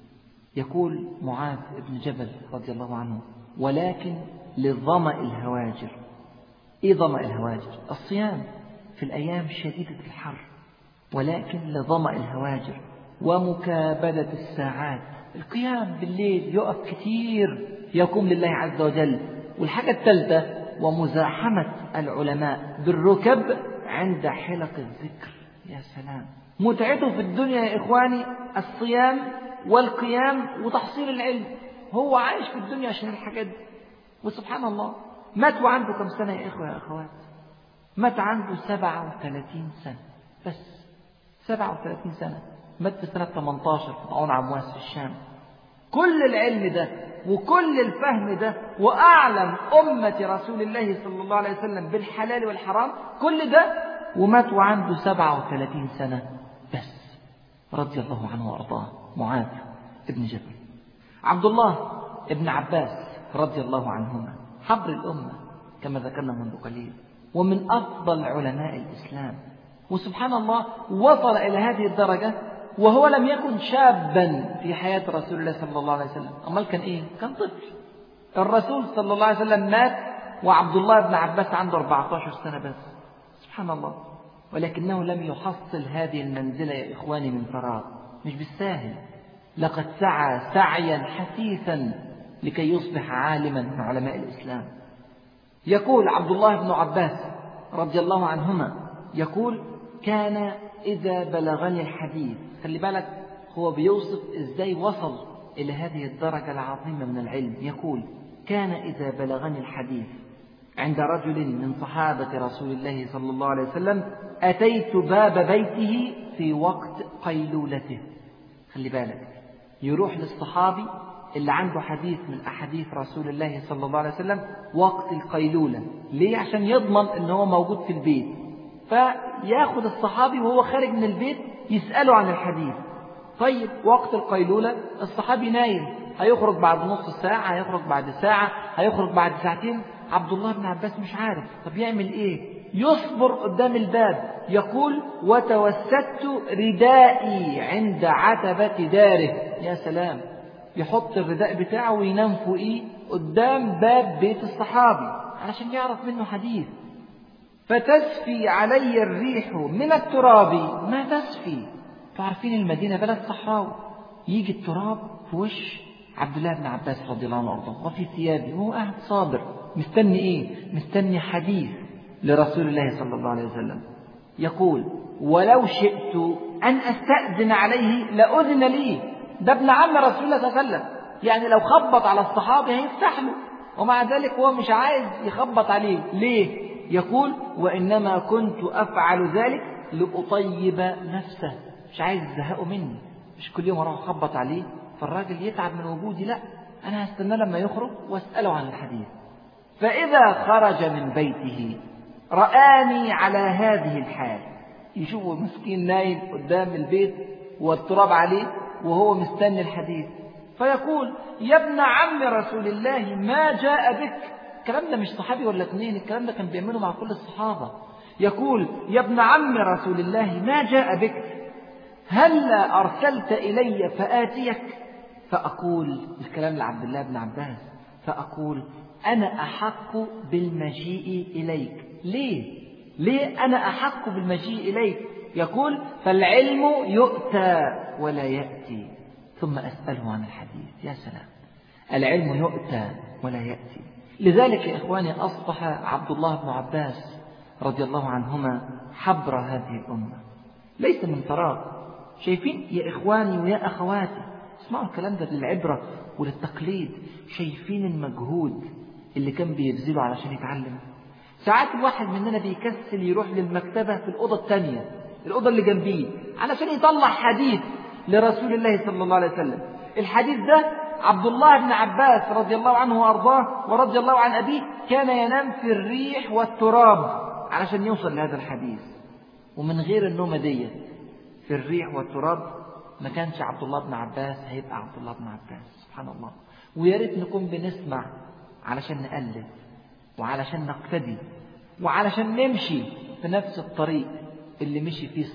B: يقول معاذ بن جبل رضي الله عنه: ولكن لظمأ الهواجر. إيه ظمأ الهواجر؟ الصيام في الأيام شديدة الحر، ولكن لظمأ الهواجر ومكابدة الساعات، القيام بالليل يقف كتير يقوم لله عز وجل. والحاجة الثالثة: ومزاحمة العلماء بالركب عند حلق الذكر. يا سلام، متعته في الدنيا يا إخواني الصيام والقيام وتحصيل العلم. هو عايش في الدنيا عشان الحاجات دي. وسبحان الله مات وعنده كم سنة يا إخوة يا أخوات؟ مات عنده 37 سنة بس. 37 سنة. مات في سنة 18 في طاعون عمواس في الشام. كل العلم ده وكل الفهم ده وأعلم أمة رسول الله صلى الله عليه وسلم بالحلال والحرام، كل ده ومات وعنده 37 سنة بس رضي الله عنه وأرضاه. معاذ ابن جبل. عبد الله ابن عباس رضي الله عنهما حبر الأمة كما ذكرنا منذ قليل، ومن أفضل علماء الإسلام. وسبحان الله وصل إلى هذه الدرجة وهو لم يكن شابا في حياة رسول الله صلى الله عليه وسلم. أمال كان إيه؟ كان طفل. الرسول صلى الله عليه وسلم مات وعبد الله بن عباس عنده 14 سنة بس. سبحان الله. ولكنه لم يحصل هذه المنزلة يا إخواني من فراغ، مش بالساهل. لقد سعى سعيا حثيثا لكي يصبح عالما من علماء الإسلام. يقول عبد الله بن عباس رضي الله عنهما، يقول: كان إذا بلغني الحديث. خلي بالك هو بيوصف إزاي وصل إلى هذه الدرجة العظيمة من العلم. يقول: كان إذا بلغني الحديث عند رجل من صحابة رسول الله صلى الله عليه وسلم أتيت باب بيته في وقت قيلولته. خلي بالك يروح للصحابي اللي عنده حديث من أحاديث رسول الله صلى الله عليه وسلم وقت القيلولة. ليه؟ عشان يضمن أنه هو موجود في البيت. فياخد الصحابي وهو خارج من البيت يسأله عن الحديث. طيب وقت القيلولة الصحابي نايم، هيخرج بعد نص ساعة، هيخرج بعد ساعة، هيخرج بعد ساعتين. عبد الله بن عباس مش عارف طب يعمل ايه. يصبر قدام الباب. يقول: وتوسدت ردائي عند عتبة داره. يا سلام، يحط الرداء بتاعه وينام فوقيه قدام باب بيت الصحابي علشان يعرف منه حديث. فتسفي علي الريح من التراب ما تسفي. تعرفين المدينة بلد صحراوي، يجي التراب في وش عبد الله بن عباس رضي الله عنه وارضاه وفي ثيابه وهو قاعد صابر مستني ايه؟ مستني حديث لرسول الله صلى الله عليه وسلم. يقول: ولو شئت أن أستأذن عليه لأذن لي. ده ابن عم رسول الله صلى الله عليه وسلم، يعني لو خبط على الصحابة هيفتح له، ومع ذلك هو مش عايز يخبط عليه. ليه؟ يقول: وإنما كنت أفعل ذلك لأطيب نفسه. مش عايز يزهقه مني، مش كل يوم أروح أخبط عليه فالراجل يتعب من وجودي، لا، أنا هستنى لما يخرج وأسأله عن الحديث. فإذا خرج من بيته رآني على هذه الحال، يشوفه مسكين نايم قدام البيت والتراب عليه وهو مستني الحديث، فيقول: يا ابن عم رسول الله ما جاء بك. الكلام ده مش صحابي ولا اثنين، الكلام ده كان بيعمله مع كل الصحابة. يقول: يا ابن عم رسول الله ما جاء بك، هلا أرسلت إلي فآتيك؟ فأقول الكلام لعبد الله بن عباس، فأقول: أنا أحق بالمجيء إليك. ليه أنا أحق بالمجيء إليك؟ يقول: فالعلم يؤتى ولا يأتي. ثم أسأله عن الحديث. يا سلام، العلم يؤتى ولا يأتي. لذلك يا إخواني أصبح عبد الله بن عباس رضي الله عنهما حبر هذه الأمة، ليس من فراغ. شايفين يا إخواني ويا أخواتي، اسمعوا الكلام ده للعبرة وللتقليد. شايفين المجهود اللي كان بيبذله علشان يتعلم؟ ساعات الواحد مننا بيكسل يروح للمكتبة في الأوضة الثانية، الأوضة اللي جنبيه، علشان يطلع حديث لرسول الله صلى الله عليه وسلم. الحديث ده عبد الله بن عباس رضي الله عنه وأرضاه ورضي الله عن أبيه كان ينام في الريح والتراب علشان يوصل لهذا الحديث. ومن غير النومة دي في الريح والتراب ما كانش عبد الله بن عباس هيبقى عبد الله بن عباس. سبحان الله. ويا ريت نكون بنسمع علشان نقلد وعلشان نقتدي وعلشان نمشي في نفس الطريق اللي مشي فيه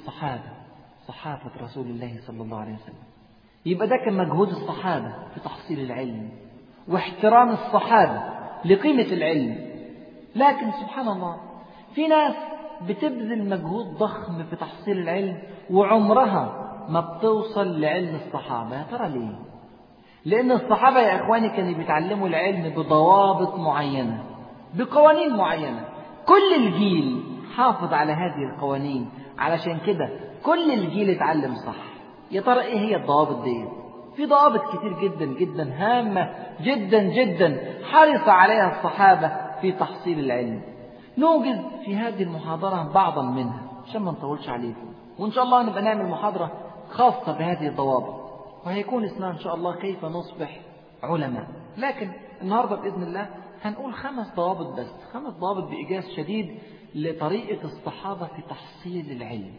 B: صحابة رسول الله صلى الله عليه وسلم. يبقى ده كان مجهود الصحابة في تحصيل العلم واحترام الصحابة لقيمة العلم. لكن سبحان الله في ناس بتبذل مجهود ضخم في تحصيل العلم وعمرها ما بتوصل لعلم الصحابة. يا ترى ليه؟ لأن الصحابة يا إخواني كانوا بيتعلموا العلم بضوابط معينة، بقوانين معينة. كل الجيل حافظ على هذه القوانين، علشان كده كل الجيل اتعلم صح. يا ترى إيه هي الضوابط دي؟ في ضوابط كتير جدا جدا هامة جدا جدا حرص عليها الصحابة في تحصيل العلم. نوجد في هذه المحاضرة بعضا منها عشان ما نطولش عليكم، وإن شاء الله نبقى نعمل محاضرة خاصة بهذه الضوابط، وهيكون اسمها إن شاء الله كيف نصبح علماء. لكن النهاردة بإذن الله هنقول 5 ضوابط بس، 5 ضوابط بإيجاز شديد لطريقة الصحابة في تحصيل العلم.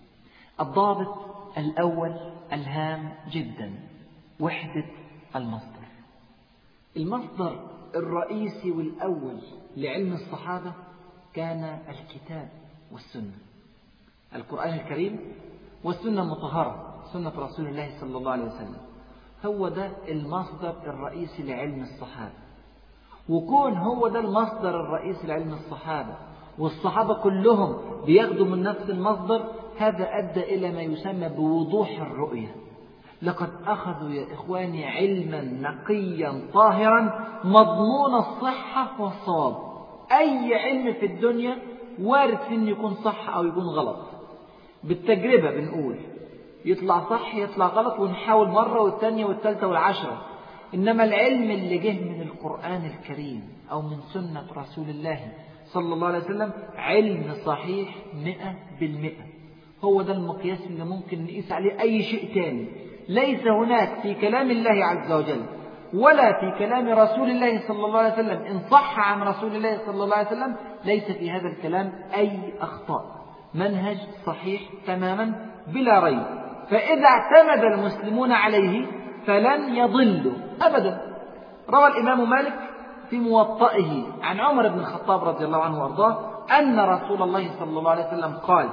B: الضابط الأول الهام جدا: وحدة المصدر. المصدر الرئيسي والأول لعلم الصحابة كان الكتاب والسنة، القرآن الكريم والسنة المطهرة، سنة رسول الله صلى الله عليه وسلم. هو ده المصدر الرئيسي لعلم الصحابة. وكون هو ده المصدر الرئيسي لعلم الصحابة والصحابة كلهم بياخدوا من نفس المصدر، هذا أدى إلى ما يسمى بوضوح الرؤية. لقد أخذوا يا إخواني علما نقيا طاهرا مضمون الصحة والصواب. أي علم في الدنيا وارد أن يكون صح أو يكون غلط، بالتجربة بنقول يطلع صح يطلع غلط، ونحاول مرة والثانية والثالثة والعشرة. إنما العلم اللي جه من القرآن الكريم أو من سنة رسول الله صلى الله عليه وسلم علم صحيح 100%. هو ده المقياس اللي ممكن نقيس عليه أي شيء تاني. ليس هناك في كلام الله عز وجل ولا في كلام رسول الله صلى الله عليه وسلم إن صح عن رسول الله صلى الله عليه وسلم ليس في هذا الكلام أي أخطاء. منهج صحيح تماما بلا ريب، فإذا اعتمد المسلمون عليه فلن يضلوا أبدا. روى الإمام مالك في موطئه عن عمر بن الخطاب رضي الله عنه وارضاه أن رسول الله صلى الله عليه وسلم قال: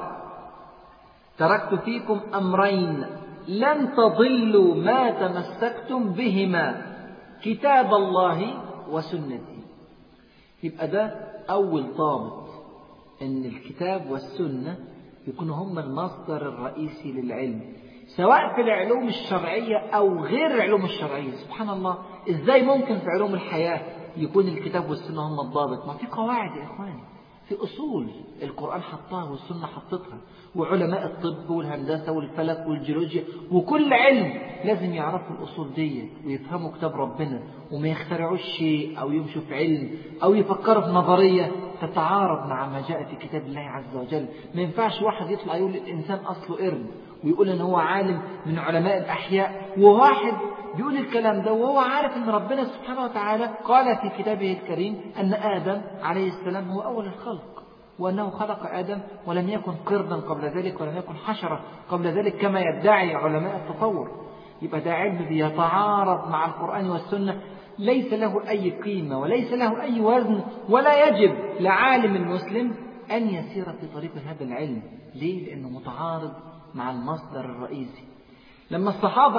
B: تركت فيكم أمرين لن تضلوا ما تمسكتم بهما، كتاب الله وسنتي. يبقى ده أول ضابط أن الكتاب والسنة يكونوا هم المصدر الرئيسي للعلم، سواء في العلوم الشرعية أو غير العلوم الشرعية. سبحان الله، إزاي ممكن في علوم الحياة يكون الكتاب والسنة هم الضابط؟ ما في قواعد يا إخواني، في أصول القرآن حطها والسنة حطتها، وعلماء الطب والهندسة والفلك والجيولوجيا وكل علم لازم يعرفوا الأصول دي ويفهموا كتاب ربنا، وما يخترعوش شيء أو يمشوا في علم أو يفكروا في نظرية تتعارض مع ما جاء في كتاب الله عز وجل. ما ينفعش واحد يطلع يقول الإنسان أصله قرد ويقول إن هو عالم من علماء الأحياء، وواحد بيقول الكلام ده وهو عارف إن ربنا سبحانه وتعالى قال في كتابه الكريم أن آدم عليه السلام هو أول الخلق، وأنه خلق آدم ولم يكن قردا قبل ذلك ولم يكن حشرة قبل ذلك كما يدعي علماء التطور. يبقى ده علم بيتعارض مع القرآن والسنة، ليس له أي قيمة وليس له أي وزن، ولا يجب لعالم المسلم أن يسير في طريق هذا العلم. ليه؟ لأنه متعارض مع المصدر الرئيسي. لما الصحابة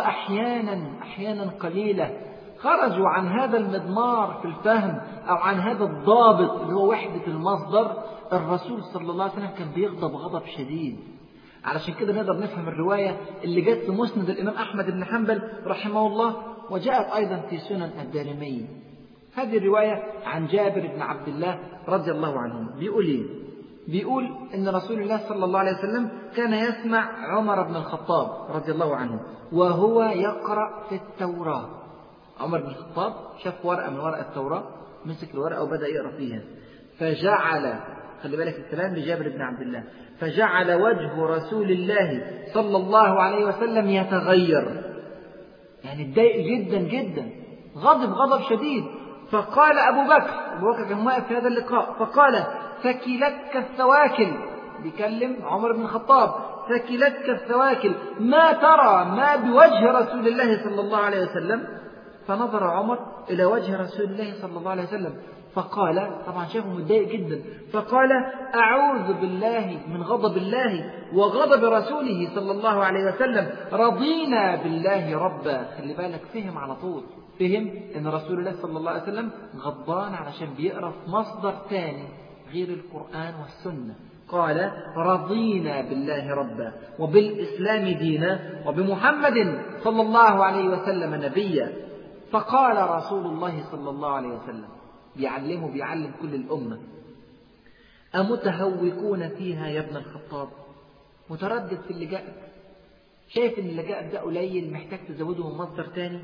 B: أحيانا قليلة خرجوا عن هذا المضمار في الفهم أو عن هذا الضابط اللي هو وحدة المصدر، الرسول صلى الله عليه وسلم كان بيغضب غضب شديد. علشان كده نقدر نفهم الرواية اللي جت في مسند الإمام أحمد بن حنبل رحمه الله، وجاءت أيضا في سنن الدارمي. هذه الرواية عن جابر بن عبد الله رضي الله عنه. بيقول إن رسول الله صلى الله عليه وسلم كان يسمع عمر بن الخطاب رضي الله عنه وهو يقرأ في التوراة. عمر بن الخطاب شاف ورقة من ورق التوراة، مسك الورقة وبدأ يقرأ فيها، فجعل، خلي بالك الكلام لجابر بن عبد الله، فجعل وجه رسول الله صلى الله عليه وسلم يتغير، يعني اتضايق جدا جدا، غضب شديد. فقال أبو بكر كان واقف في هذا اللقاء، فقال ثكلتك الثواكل، بيكلم عمر بن الخطاب، ثكلتك الثواكل، ما ترى ما بوجه رسول الله صلى الله عليه وسلم؟ فنظر عمر إلى وجه رسول الله صلى الله عليه وسلم فقال، طبعا شافه متضايق جدا، فقال أعوذ بالله من غضب الله وغضب رسوله صلى الله عليه وسلم، رضينا بالله ربا. خلي بالك، فهم على طول، فهم ان رسول الله صلى الله عليه وسلم غضبان علشان بيقرأ في مصدر ثاني غير القرآن والسنة. قال رضينا بالله ربا وبالإسلام دينا وبمحمد صلى الله عليه وسلم نبيا. فقال رسول الله صلى الله عليه وسلم، بيعلم كل الأمة، أمتهوكون فيها يا ابن الخطاب؟ متردد في اللي جاءك؟ شايف ان اللي جاءك ده قليل محتاج تزوده من مصدر تاني؟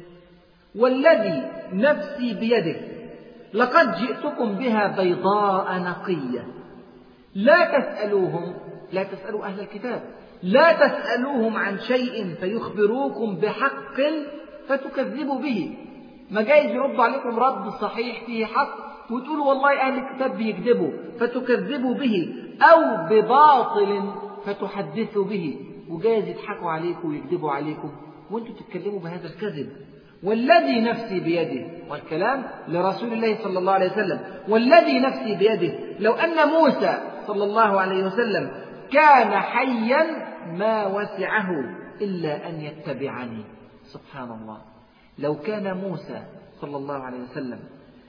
B: والذي نفسي بيده لقد جئتكم بها بيضاء نقية. لا تسألوا أهل الكتاب، لا تسألوهم عن شيء فيخبروكم بحق فتكذبوا به. ما جايز يردوا عليكم رد صحيح فيه حق وتقولوا والله أهل الكتاب بيكذبوا فتكذبوا به، أو بباطل فتحدثوا به، وجايز يضحكوا عليكم ويكذبوا عليكم وانتم تتكلموا بهذا الكذب. والذي نفسي بيده، والكلام لرسول الله صلى الله عليه وسلم، والذي نفسي بيده لو أن موسى صلى الله عليه وسلم كان حيا ما وسعه إلا أن يتبعني. سبحان الله، لو كان موسى صلى الله عليه وسلم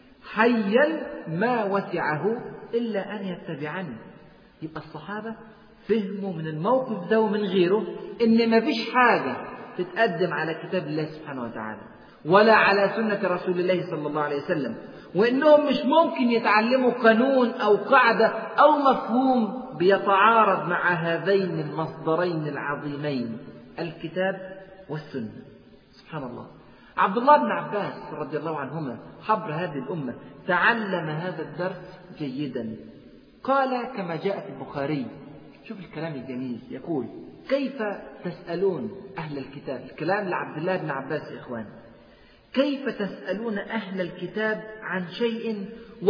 B: حيا ما وسعه إلا أن يتبعني. يبقى الصحابة فهموا من الموقف ده ومن غيره إن ما فيش حاجة تتقدم على كتاب الله سبحانه وتعالى ولا على سنة رسول الله صلى الله عليه وسلم، وإنهم مش ممكن يتعلموا قانون أو قاعدة أو مفهوم بيتعارض مع هذين المصدرين العظيمين الكتاب والسنة. سبحان الله. عبد الله بن عباس رضي الله عنهما حبر هذه الأمة تعلم هذا الدرس جيدا. قال كما جاء في البخاري، شوف الكلام الجميل، يقول كيف تسألون أهل الكتاب، الكلام لعبد الله بن عباس يا إخوان، كيف تسألون أهل الكتاب عن شيء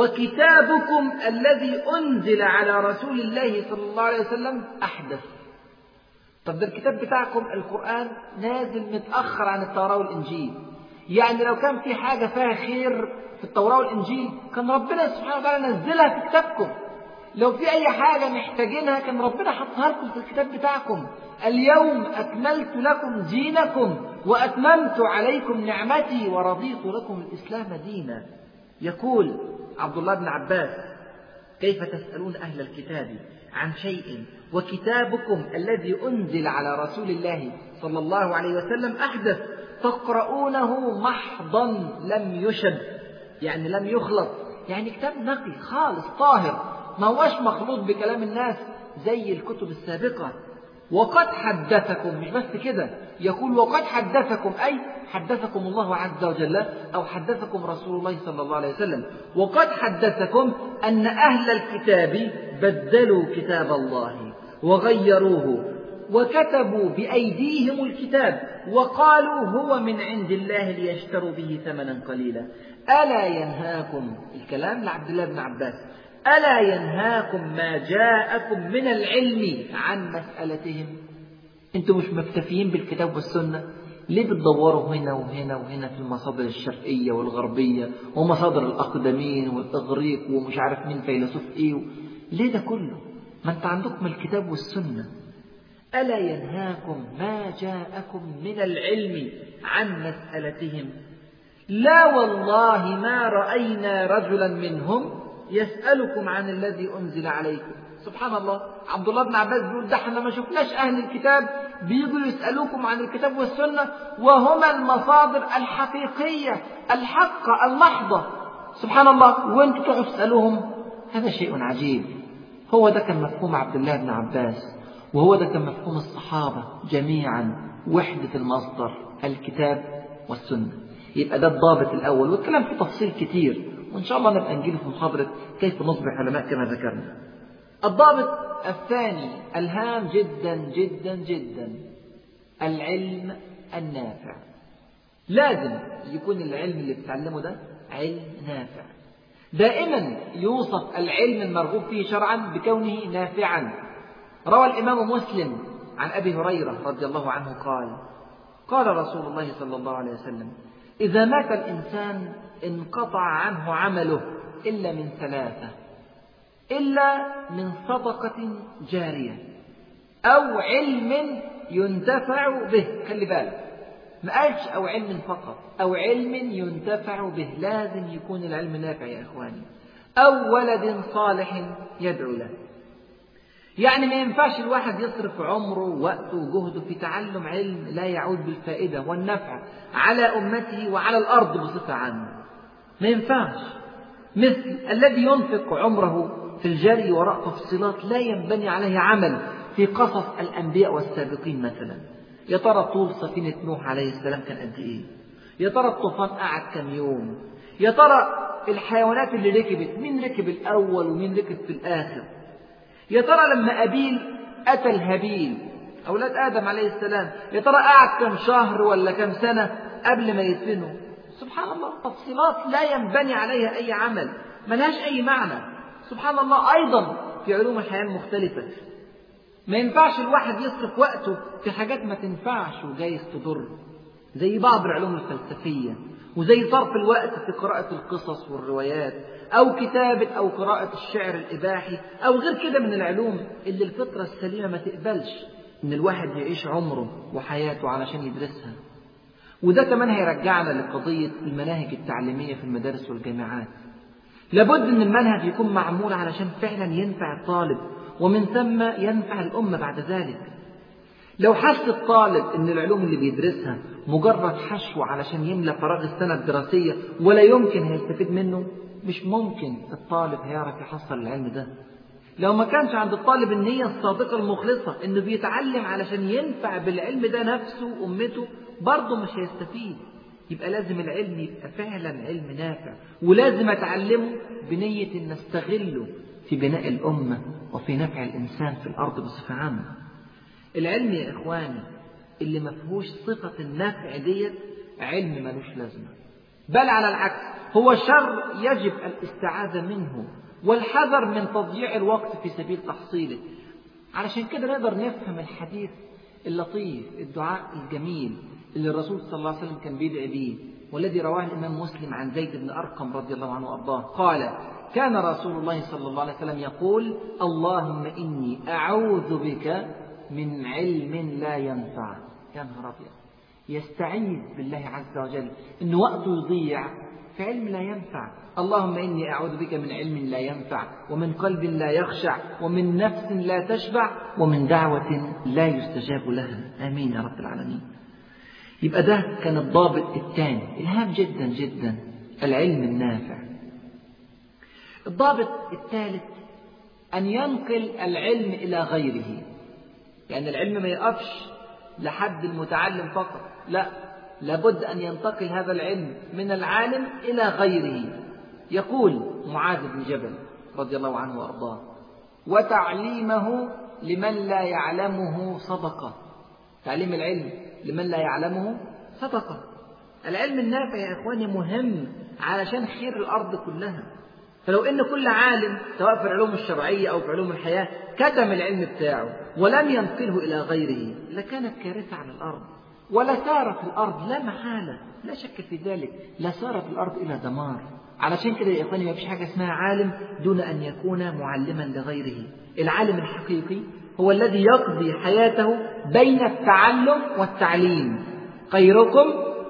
B: وكتابكم الذي أنزل على رسول الله صلى الله عليه وسلم أحدث؟ طب ده الكتاب بتاعكم القرآن نازل متأخر عن التوراة والإنجيل، يعني لو كان في حاجة فيها خير في التوراة والإنجيل كان ربنا سبحانه وتعالى نزلها في كتابكم. لو في أي حاجة محتاجينها كان ربنا حطها لكم في الكتاب بتاعكم. اليوم أكملت لكم دينكم وأتممت عليكم نعمتي ورضيت لكم الإسلام دينا. يقول عبد الله بن عباس كيف تسألون أهل الكتاب عن شيء وكتابكم الذي أنزل على رسول الله صلى الله عليه وسلم أحدث تقرؤونه محضا لم يشب، يعني لم يخلط، يعني كتاب نقي خالص طاهر، ما هوش مخلوط بكلام الناس زي الكتب السابقة. وقد حدثكم، مش بس كده، يقول وقد حدثكم، أي حدثكم الله عز وجل أو حدثكم رسول الله صلى الله عليه وسلم، وقد حدثكم أن أهل الكتاب بدلوا كتاب الله وغيروه وكتبوا بأيديهم الكتاب وقالوا هو من عند الله ليشتروا به ثمنا قليلا. ألا ينهاكم، الكلام لعبد الله بن عباس، ألا ينهاكم ما جاءكم من العلم عن مسألتهم؟ أنتم مش مكتفيين بالكتاب والسنة؟ ليه بتدوروا هنا وهنا وهنا في المصادر الشرقية والغربية ومصادر الأقدمين والإغريق ومش عارف مين فيلسوف إيه؟ ليه ده كله؟ ما أنت عندكم الكتاب والسنة. ألا ينهاكم ما جاءكم من العلم عن مسألتهم؟ لا والله ما رأينا رجلا منهم يسألكم عن الذي أنزل عليكم. سبحان الله، عبد الله بن عباس بيقول ده احنا ما شفناش أهل الكتاب بيجوا يسألوكم عن الكتاب والسنة وهما المصادر الحقيقية الحقة المحضة، سبحان الله، وانتوا تقعدوا تسألوهم؟ هذا شيء عجيب. هو ده كان مفهوم عبد الله بن عباس، وهو ده كان مفهوم الصحابة جميعا، وحدة المصدر الكتاب والسنة. يبقى ده الضابط الأول، والكلام فيه تفصيل كتير، وإن شاء الله نبقى نجيله في محاضرة كيف نصبح علماء كما ذكرنا. الضابط الثاني الهام جدا جدا جدا، العلم النافع. لازم يكون العلم اللي بتعلمه ده علم نافع. دائما يوصف العلم المرغوب فيه شرعا بكونه نافعا. روى الإمام مسلم عن أبي هريرة رضي الله عنه قال: قال رسول الله صلى الله عليه وسلم: إذا مات الإنسان انقطع عنه عمله إلا من ثلاثة، إلا من صدقة جارية أو علم ينتفع به. خلي بالك، ما قالش أو علم فقط، أو علم ينتفع به، لازم يكون العلم نافع يا إخواني، أو ولد صالح يدعو له. يعني ما ينفعش الواحد يصرف عمره ووقته وجهده في تعلم علم لا يعود بالفائدة والنفع على أمته وعلى الأرض بصفة عامة، ما ينفعش. مثل الذي ينفق عمره في الجري وراء تفصيلات لا ينبني عليه عمل في قصص الأنبياء والسابقين مثلا. يا ترى طول سفينة نوح عليه السلام كان قد إيه؟ يا ترى الطوفان قعد كم يوم؟ يا ترى الحيوانات اللي ركبت، مين ركب الأول ومين ركب في الآخر؟ يا ترى لما أبيل أتى الهابيل أولاد آدم عليه السلام، يا ترى قعد كم شهر ولا كم سنة قبل ما يدفنوا؟ سبحان الله، تفصيلات لا ينبني عليها أي عمل، ملهاش أي معنى. سبحان الله. أيضا في علوم الحياة المختلفة ما ينفعش الواحد يصرف وقته في حاجات ما تنفعش وجايز تضر، زي بعض العلوم الفلسفية، وزي صرف الوقت في قراءة القصص والروايات أو كتابة أو قراءة الشعر الإباحي أو غير كده من العلوم اللي الفطرة السليمة ما تقبلش إن الواحد يعيش عمره وحياته علشان يدرسها. وده كمان هيرجعنا لقضية المناهج التعليمية في المدارس والجامعات. لابد أن المنهج يكون معمول علشان فعلا ينفع الطالب، ومن ثم ينفع الأمة بعد ذلك. لو حس الطالب أن العلوم اللي بيدرسها مجرد حشو علشان يملى فراغ السنة الدراسية ولا يمكن هيستفيد منه، مش ممكن الطالب هيعرف يحصل العلم ده. لو ما كانش عند الطالب النية الصادقة المخلصة أنه بيتعلم علشان ينفع بالعلم ده نفسه وأمته، برضه مش هيستفيد. يبقى لازم العلم يبقى فعلا علم نافع، ولازم أتعلمه بنية أن نستغله في بناء الأمة وفي نفع الإنسان في الأرض بصفة عامة. العلم يا إخواني اللي ما فيهوش صفة النفع ديت علم ملوش لازمة، بل على العكس هو شر يجب الاستعاذة منه والحذر من تضييع الوقت في سبيل تحصيله. علشان كده نقدر نفهم الحديث اللطيف، الدعاء الجميل اللي الرسول صلى الله عليه وسلم كان بيدعي به، والذي رواه الإمام مسلم عن زيد بن أرقم رضي الله عنه وأرضاه قال: كان رسول الله صلى الله عليه وسلم يقول: اللهم إني أعوذ بك من علم لا ينفع. يا نهار أبيض، يستعيذ بالله عز وجل إن وقته يضيع في علم لا ينفع. اللهم إني أعوذ بك من علم لا ينفع، ومن قلب لا يخشع، ومن نفس لا تشبع، ومن دعوة لا يستجاب لها. آمين يا رب العالمين. يبقى ده كان الضابط الثاني الهام جدا جدا، العلم النافع. الضابط الثالث أن ينقل العلم إلى غيره، يعني العلم ما يقفش لحد المتعلم فقط، لا، لابد أن ينتقل هذا العلم من العالم إلى غيره. يقول معاذ بن جبل رضي الله عنه وأرضاه: وتعليمه لمن لا يعلمه صدقة. تعليم العلم لمن لا يعلمه صدقة. العلم النافع يا إخواني مهم علشان خير الأرض كلها. فلو إن كل عالم سواء في العلوم الشرعية أو في علوم الحياة كتم العلم بتاعه ولم ينقله إلى غيره لكانت كارثة على الأرض، ولسارت الأرض لا محالة، لا شك في ذلك، لسارت الأرض إلى دمار. علشان كده يا إخواني ما فيش حاجة اسمها عالم دون أن يكون معلما لغيره. العالم الحقيقي هو الذي يقضي حياته بين التعلم والتعليم. خيركم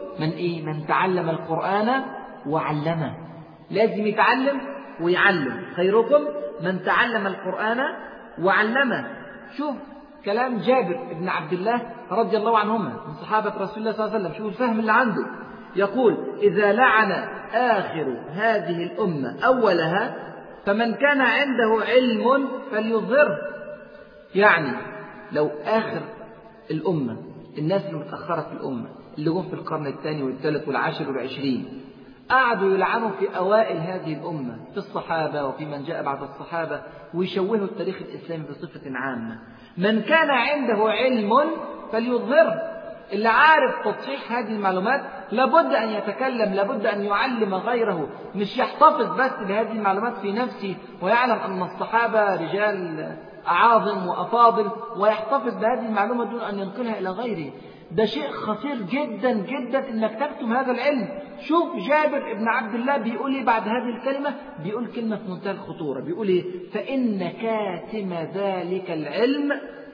B: من تعلم القرآن وعلمه. لازم يتعلم ويعلم. خيركم من تعلم القرآن وعلمه. شوف كلام جابر بن عبد الله رضي الله عنهما من صحابة رسول الله صلى الله عليه وسلم، شوف الفهم اللي عنده. يقول: إذا لعن آخر هذه الأمة أولها فمن كان عنده علم فليظهره. يعني لو آخر الأمة، الناس اللي متأخرة في الأمة اللي جم في القرن الثاني والثالث والعاشر والعشرين، قعدوا يلعنوا في أوائل هذه الأمة في الصحابة وفي من جاء بعد الصحابة، ويشوهوا التاريخ الإسلامي بصفة عامة. من كان عنده علم فليظهره. اللي عارف تصحيح هذه المعلومات لابد أن يتكلم، لابد أن يعلم غيره، مش يحتفظ بس بهذه المعلومات في نفسه ويعلم أن الصحابة رجال أعاظم وأفاضل ويحتفظ بهذه المعلومة دون أن ينقلها إلى غيره. ده شيء خطير جدا جدا إنك تكتم هذا العلم. شوف جابر بن عبد الله بيقول إيه بعد هذه الكلمة؟ بيقول كلمة في منتهى الخطورة. بيقول إيه؟ فإن كاتم ذلك العلم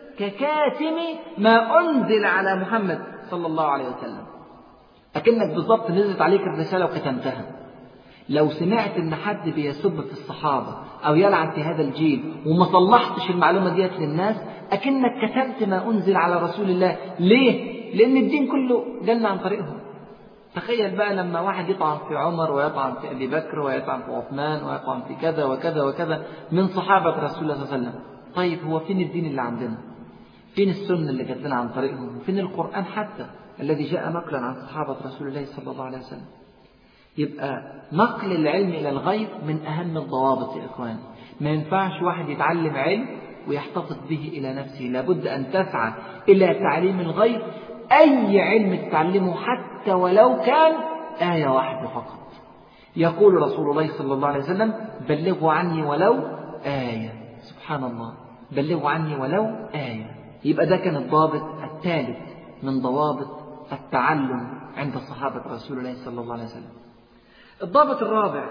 B: ككاتم ما أنزل على محمد صلى الله عليه وسلم. أكنك بالضبط نزلت عليك الرسالة وكتمتها. لو سمعت إن حد بيسب في الصحابة أو يلعن في هذا الجيل وما صلحتش المعلومة ديت للناس، أكنك كتبت ما أنزل على رسول الله. ليه؟ لأن الدين كله جلنا عن طريقهم. تخيل بقى لما واحد يطعن في عمر ويطعن في أبي بكر ويطعن في عثمان ويطعن في كذا وكذا وكذا من صحابة رسول الله صلى الله عليه وسلم. طيب هو فين الدين اللي عندنا؟ فين السنة اللي جات لنا عن طريقهم؟ فين القرآن حتى الذي جاء نقلا عن صحابة رسول الله صلى الله عليه وسلم؟ يبقى نقل العلم إلى الغير من أهم الضوابط يا إخواني. ما ينفعش واحد يتعلم علم ويحتفظ به إلى نفسه، لابد أن تسعى إلى تعليم الغير أي علم تتعلمه حتى ولو كان آية واحدة فقط. يقول رسول الله صلى الله عليه وسلم: بلغوا عني ولو آية. سبحان الله، بلغوا عني ولو آية. يبقى ده كان الضابط الثالث من ضوابط التعلم عند صحابة رسول الله صلى الله عليه وسلم. الضابط الرابع،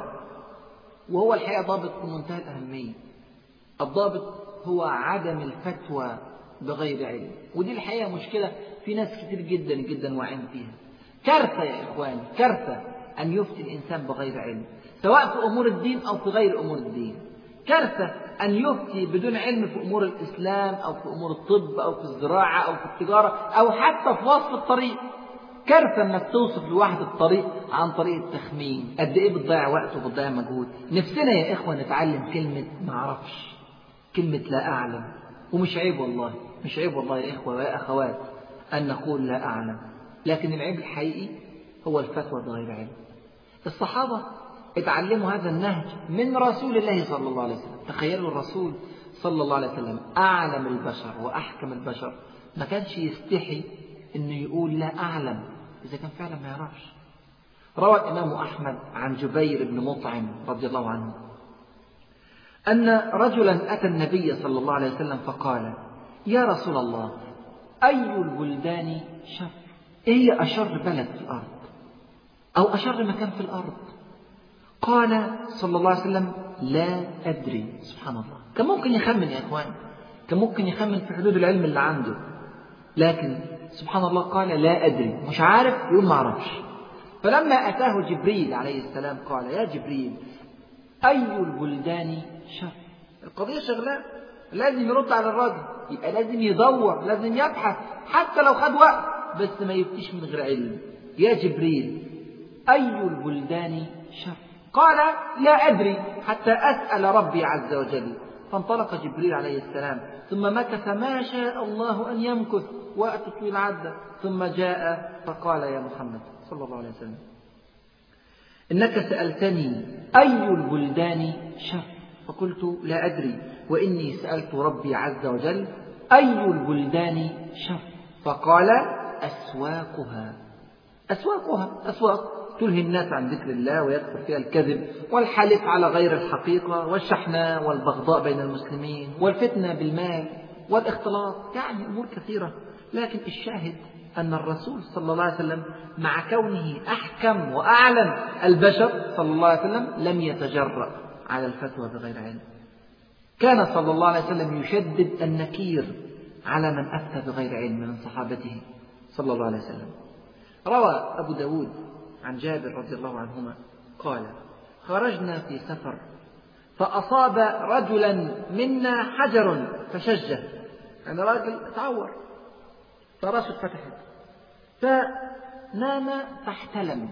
B: وهو الحقيقة ضابط في منتهى الأهمية، الضابط هو عدم الفتوى بغير علم. ودي الحقيقة مشكلة في ناس كتير جدا جدا واعين فيها. كارثة يا إخواني، كارثة أن يفتي الإنسان بغير علم، سواء في أمور الدين أو في غير أمور الدين. كارثة أن يفتي بدون علم في أمور الإسلام أو في أمور الطب أو في الزراعة أو في التجارة أو حتى في وصف الطريق. كارثة أنك توصف لواحد الطريق عن طريق التخمين. قد إيه بتضيع وقت وبتضيع مجهود. نفسنا يا إخوة نتعلم كلمة ما أعرفش، كلمة لا أعلم. ومش عيب والله، مش عيب والله يا إخوة ويا أخوات أن نقول لا أعلم، لكن العيب الحقيقي هو الفتوى بغير علم. الصحابة اتعلموا هذا النهج من رسول الله صلى الله عليه وسلم. تخيلوا الرسول صلى الله عليه وسلم أعلم البشر وأحكم البشر، ما كانش يستحي إنه يقول لا أعلم إذا كان فعلا ما يعرفش. روى الإمام أحمد عن جبير بن مطعم رضي الله عنه أن رجلا أتى النبي صلى الله عليه وسلم فقال: يا رسول الله، أي البلدان شر؟ إيه هي أشر بلد في الأرض أو أشر مكان في الأرض؟ قال صلى الله عليه وسلم: لا أدري. سبحان الله، كان ممكن يخمن يا إخوان، كان ممكن يخمن في حدود العلم اللي عنده، لكن سبحان الله قال لا أدري، مش عارف يقول ما أعرفش. فلما أتاه جبريل عليه السلام قال: يا جبريل، أي البلدان شر؟ القضية شغلة، لازم يرد على الراجل، يبقى لازم يدور، لازم يبحث، حتى لو خد وقت، بس ما يفتيش من غير علم. يا جبريل، أي البلدان شر؟ قال: لا أدري حتى أسأل ربي عز وجل. فانطلق جبريل عليه السلام، ثم مكث ما شاء الله أن يمكث، وقت طويل عدى، ثم جاء فقال: يا محمد صلى الله عليه وسلم، إنك سألتني أي البلدان شر، فقلت: لا أدري، وإني سألت ربي عز وجل أي البلدان شر، فقال: أسواقها. أسواق تلهي الناس عن ذكر الله، ويكثر فيها الكذب والحلف على غير الحقيقة، والشحناء والبغضاء بين المسلمين، والفتنة بالمال والاختلاط، يعني أمور كثيرة. لكن الشاهد أن الرسول صلى الله عليه وسلم مع كونه أحكم وأعلم البشر صلى الله عليه وسلم لم يتجرأ على الفتوى بغير علم. كان صلى الله عليه وسلم يشدد النكير على من أفتى بغير علم من صحابته صلى الله عليه وسلم. روى أبو داود عن جابر رضي الله عنهما قال: خرجنا في سفر فأصاب رجلا منا حجر فشجه، يعني راجل تعور فراسه اتفتحت، فنام فاحتلم،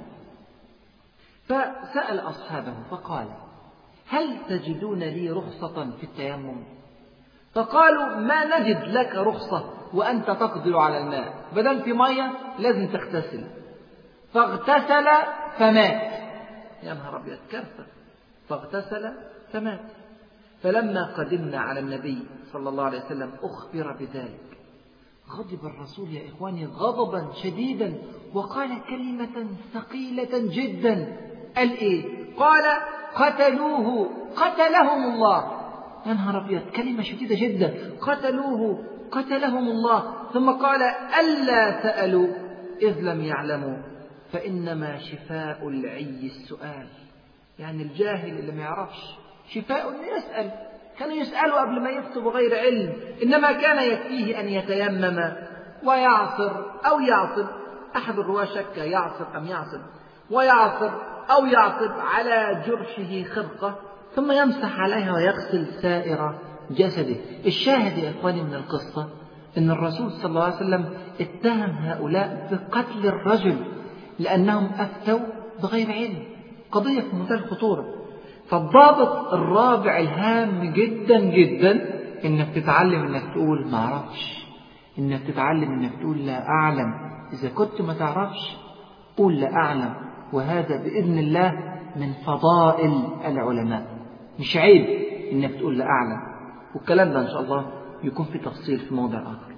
B: فسأل أصحابه فقال: هل تجدون لي رخصة في التيمم؟ فقالوا: ما نجد لك رخصة وأنت تقدر على الماء، بدل في مية لازم تغتسل. فاغتسل فمات. يا نهار أبيض، كارثة. فاغتسل فمات. فلما قدمنا على النبي صلى الله عليه وسلم أخبر بذلك، غضب الرسول يا إخواني غضبا شديدا، وقال كلمة ثقيلة جدا. قال إيه؟ قال: قتلوه قتلهم الله. يا نهار أبيض، كلمة شديدة جدا، قتلوه قتلهم الله. ثم قال: ألا سألوا إذ لم يعلموا، فإنما شفاء العي السؤال. يعني الجاهل اللي ما يعرفش شفاء إنه يسأل. كانوا يسألوا قبل ما يفتوا بغير علم، إنما كان يكفيه أن يتيمم ويعصر أو يعصب. أحد الرواة شك يعصر أم يعصب، ويعصر أو يعصب على جرشه خرقة، ثم يمسح عليها ويغسل سائر جسده. الشاهد يا إخواني من القصة أن الرسول صلى الله عليه وسلم اتهم هؤلاء بقتل الرجل لأنهم أفتوا بغير علم، قضية في منتهى الخطورة. فالضابط الرابع الهام جدا جدا إنك تتعلم إنك تقول ما أعرفش، إنك تتعلم إنك تقول لا أعلم. إذا كنت ما تعرفش قول لا أعلم، وهذا بإذن الله من فضائل العلماء. مش عيب إنك تقول لا أعلم، والكلام ده إن شاء الله يكون في تفصيل في موضع آخر.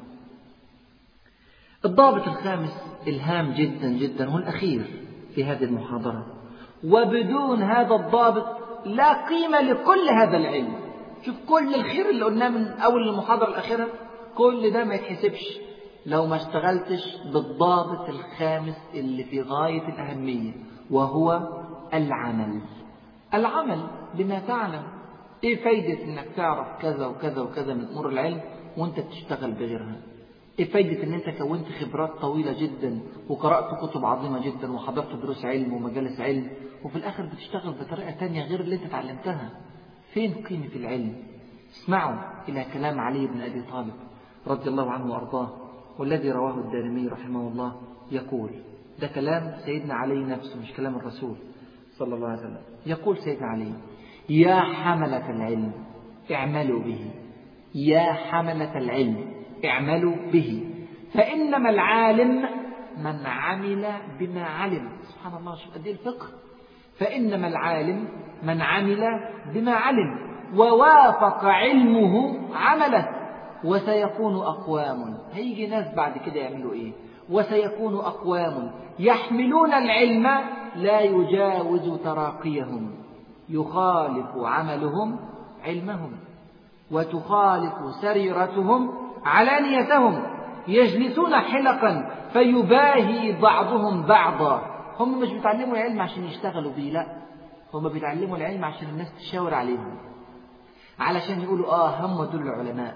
B: الضابط الخامس الهام جدا جدا والأخير في هذه المحاضرة، وبدون هذا الضابط لا قيمة لكل هذا العلم. شوف كل الخير اللي قلناه من أول المحاضرة الأخيرة، كل ده ما يتحسبش لو ما اشتغلتش بالضابط الخامس اللي في غاية الأهمية، وهو العمل. العمل بما تعلم. ايه فايدة انك تعرف كذا وكذا وكذا من امور العلم وانت بتشتغل بغيرها؟ ايه فايدة ان انت كونت خبرات طويلة جدا وقرأت كتب عظيمة جدا وحضرت دروس علم ومجالس علم، وفي الاخر بتشتغل بطريقة تانية غير اللي انت اتعلمتها؟ فين قيمة العلم؟ اسمعوا الى كلام علي بن ابي طالب رضي الله عنه وارضاه، والذي رواه الدارمي رحمه الله، يقول، ده كلام سيدنا علي نفسه مش كلام الرسول صلى الله عليه وسلم. يقول سيدنا علي: يا حملة العلم اعملوا به، يا حملة العلم اعملوا به، فإنما العالم من عمل بما علم. سبحان الله، شوف قد ايه الفقه. فإنما العالم من عمل بما علم ووافق علمه عمله. وسيكون أقوام، هيجي ناس بعد كده يعملوا ايه؟ وسيكون أقوام يحملون العلم لا يجاوز تراقيهم، يخالف عملهم علمهم، وتخالف سريرتهم علانيتهم، يجلسون حلقا فيباهي بعضهم بعضا. هم مش بيتعلموا العلم عشان يشتغلوا بيه، لا، هم بيتعلموا العلم عشان الناس تشاور عليهم، علشان يقولوا هم دول العلماء.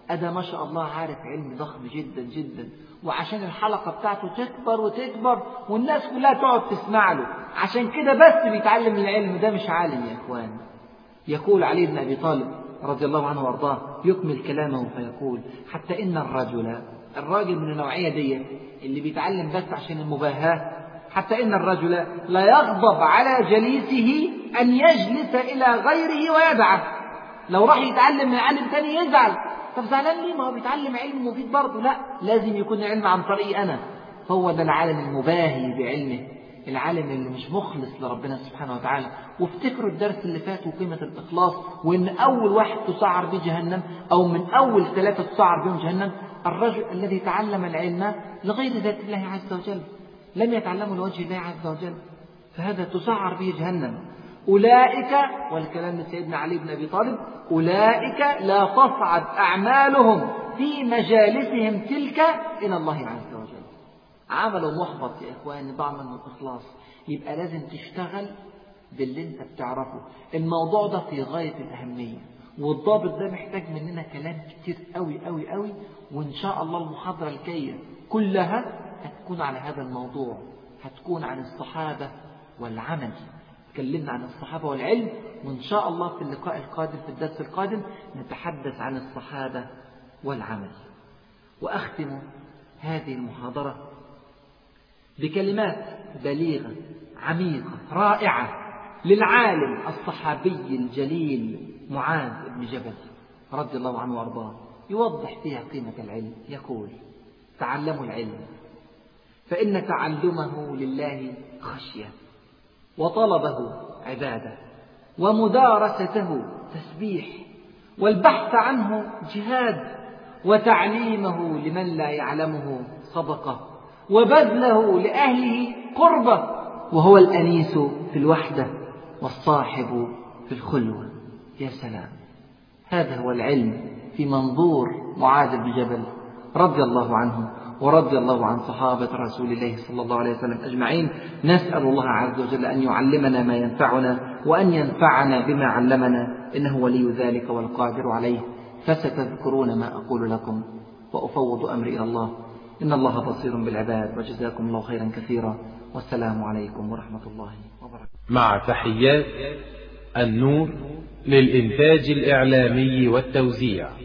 B: أدا ما شاء الله عارف علم ضخم جدا جدا، وعشان الحلقة بتاعته تكبر وتكبر والناس كلها تقعد تسمع له، عشان كده بس بيتعلم العلم، ده مش عالم يا إخوان. يقول علي بن أبي طالب رضي الله عنه وارضاه يكمل كلامه فيقول: حتى إن الراجل من النوعية دي اللي بيتعلم بس عشان المباهاة، حتى إن الرجل لا يغضب على جليسه أن يجلس إلى غيره ويدعه. لو راح يتعلم من عالم تاني يزعل، طب زعلان ليه؟ ما هو بيتعلم علم مفيد برضه. لا، لازم يكون العلم عن طريقي أنا. فهو ده العالم المباهي بعلمه، العالم اللي مش مخلص لربنا سبحانه وتعالى. وافتكروا الدرس اللي فات وقيمة الإخلاص، وإن أول واحد تسعر به جهنم أو من أول 3 تسعر بهم جهنم الرجل الذي تعلم العلم لغير ذات الله عز وجل، لم يتعلموا لوجه الله عز وجل، فهذا تسعر به جهنم. أولئك، والكلام من سيدنا علي بن أبي طالب، أولئك لا تصعد أعمالهم في مجالسهم تلك إلى الله عز وجل. عمله محبط يا إخواني، ضاع منه الإخلاص. يبقى لازم تشتغل باللي انت بتعرفه. الموضوع ده في غاية الأهمية، والضابط ده محتاج مننا كلام كتير قوي قوي قوي، وإن شاء الله المحاضرة الجاية كلها هتكون على هذا الموضوع، هتكون عن الصحابة والعمل. تكلمنا عن الصحابة والعلم، وإن شاء الله في اللقاء القادم في الدرس القادم نتحدث عن الصحابة والعمل. وأختم هذه المحاضرة بكلمات بليغة عميقة رائعة للعالم الصحابي الجليل معاذ بن جبل رضي الله عنه وارضاه، يوضح فيها قيمة العلم. يقول: تعلموا العلم فإن تعلمه لله خشية، وطلبه عبادة، ومدارسته تسبيح، والبحث عنه جهاد، وتعليمه لمن لا يعلمه صدقة، وبذله لأهله قربة، وهو الأنيس في الوحدة والصاحب في الخلوة. يا سلام، هذا هو العلم في منظور معاذ بن جبل رضي الله عنه ورضي الله عن صحابة رسول الله صلى الله عليه وسلم أجمعين. نسأل الله عز وجل أن يعلمنا ما ينفعنا، وأن ينفعنا بما علمنا، إنه ولي ذلك والقادر عليه. فستذكرون ما أقول لكم، وأفوض أمري إلى الله، إن الله بصير بالعباد. وجزاكم الله خيرا كثيرا، والسلام عليكم ورحمة الله وبركاته.
A: مع تحيات النور للإنتاج الإعلامي والتوزيع.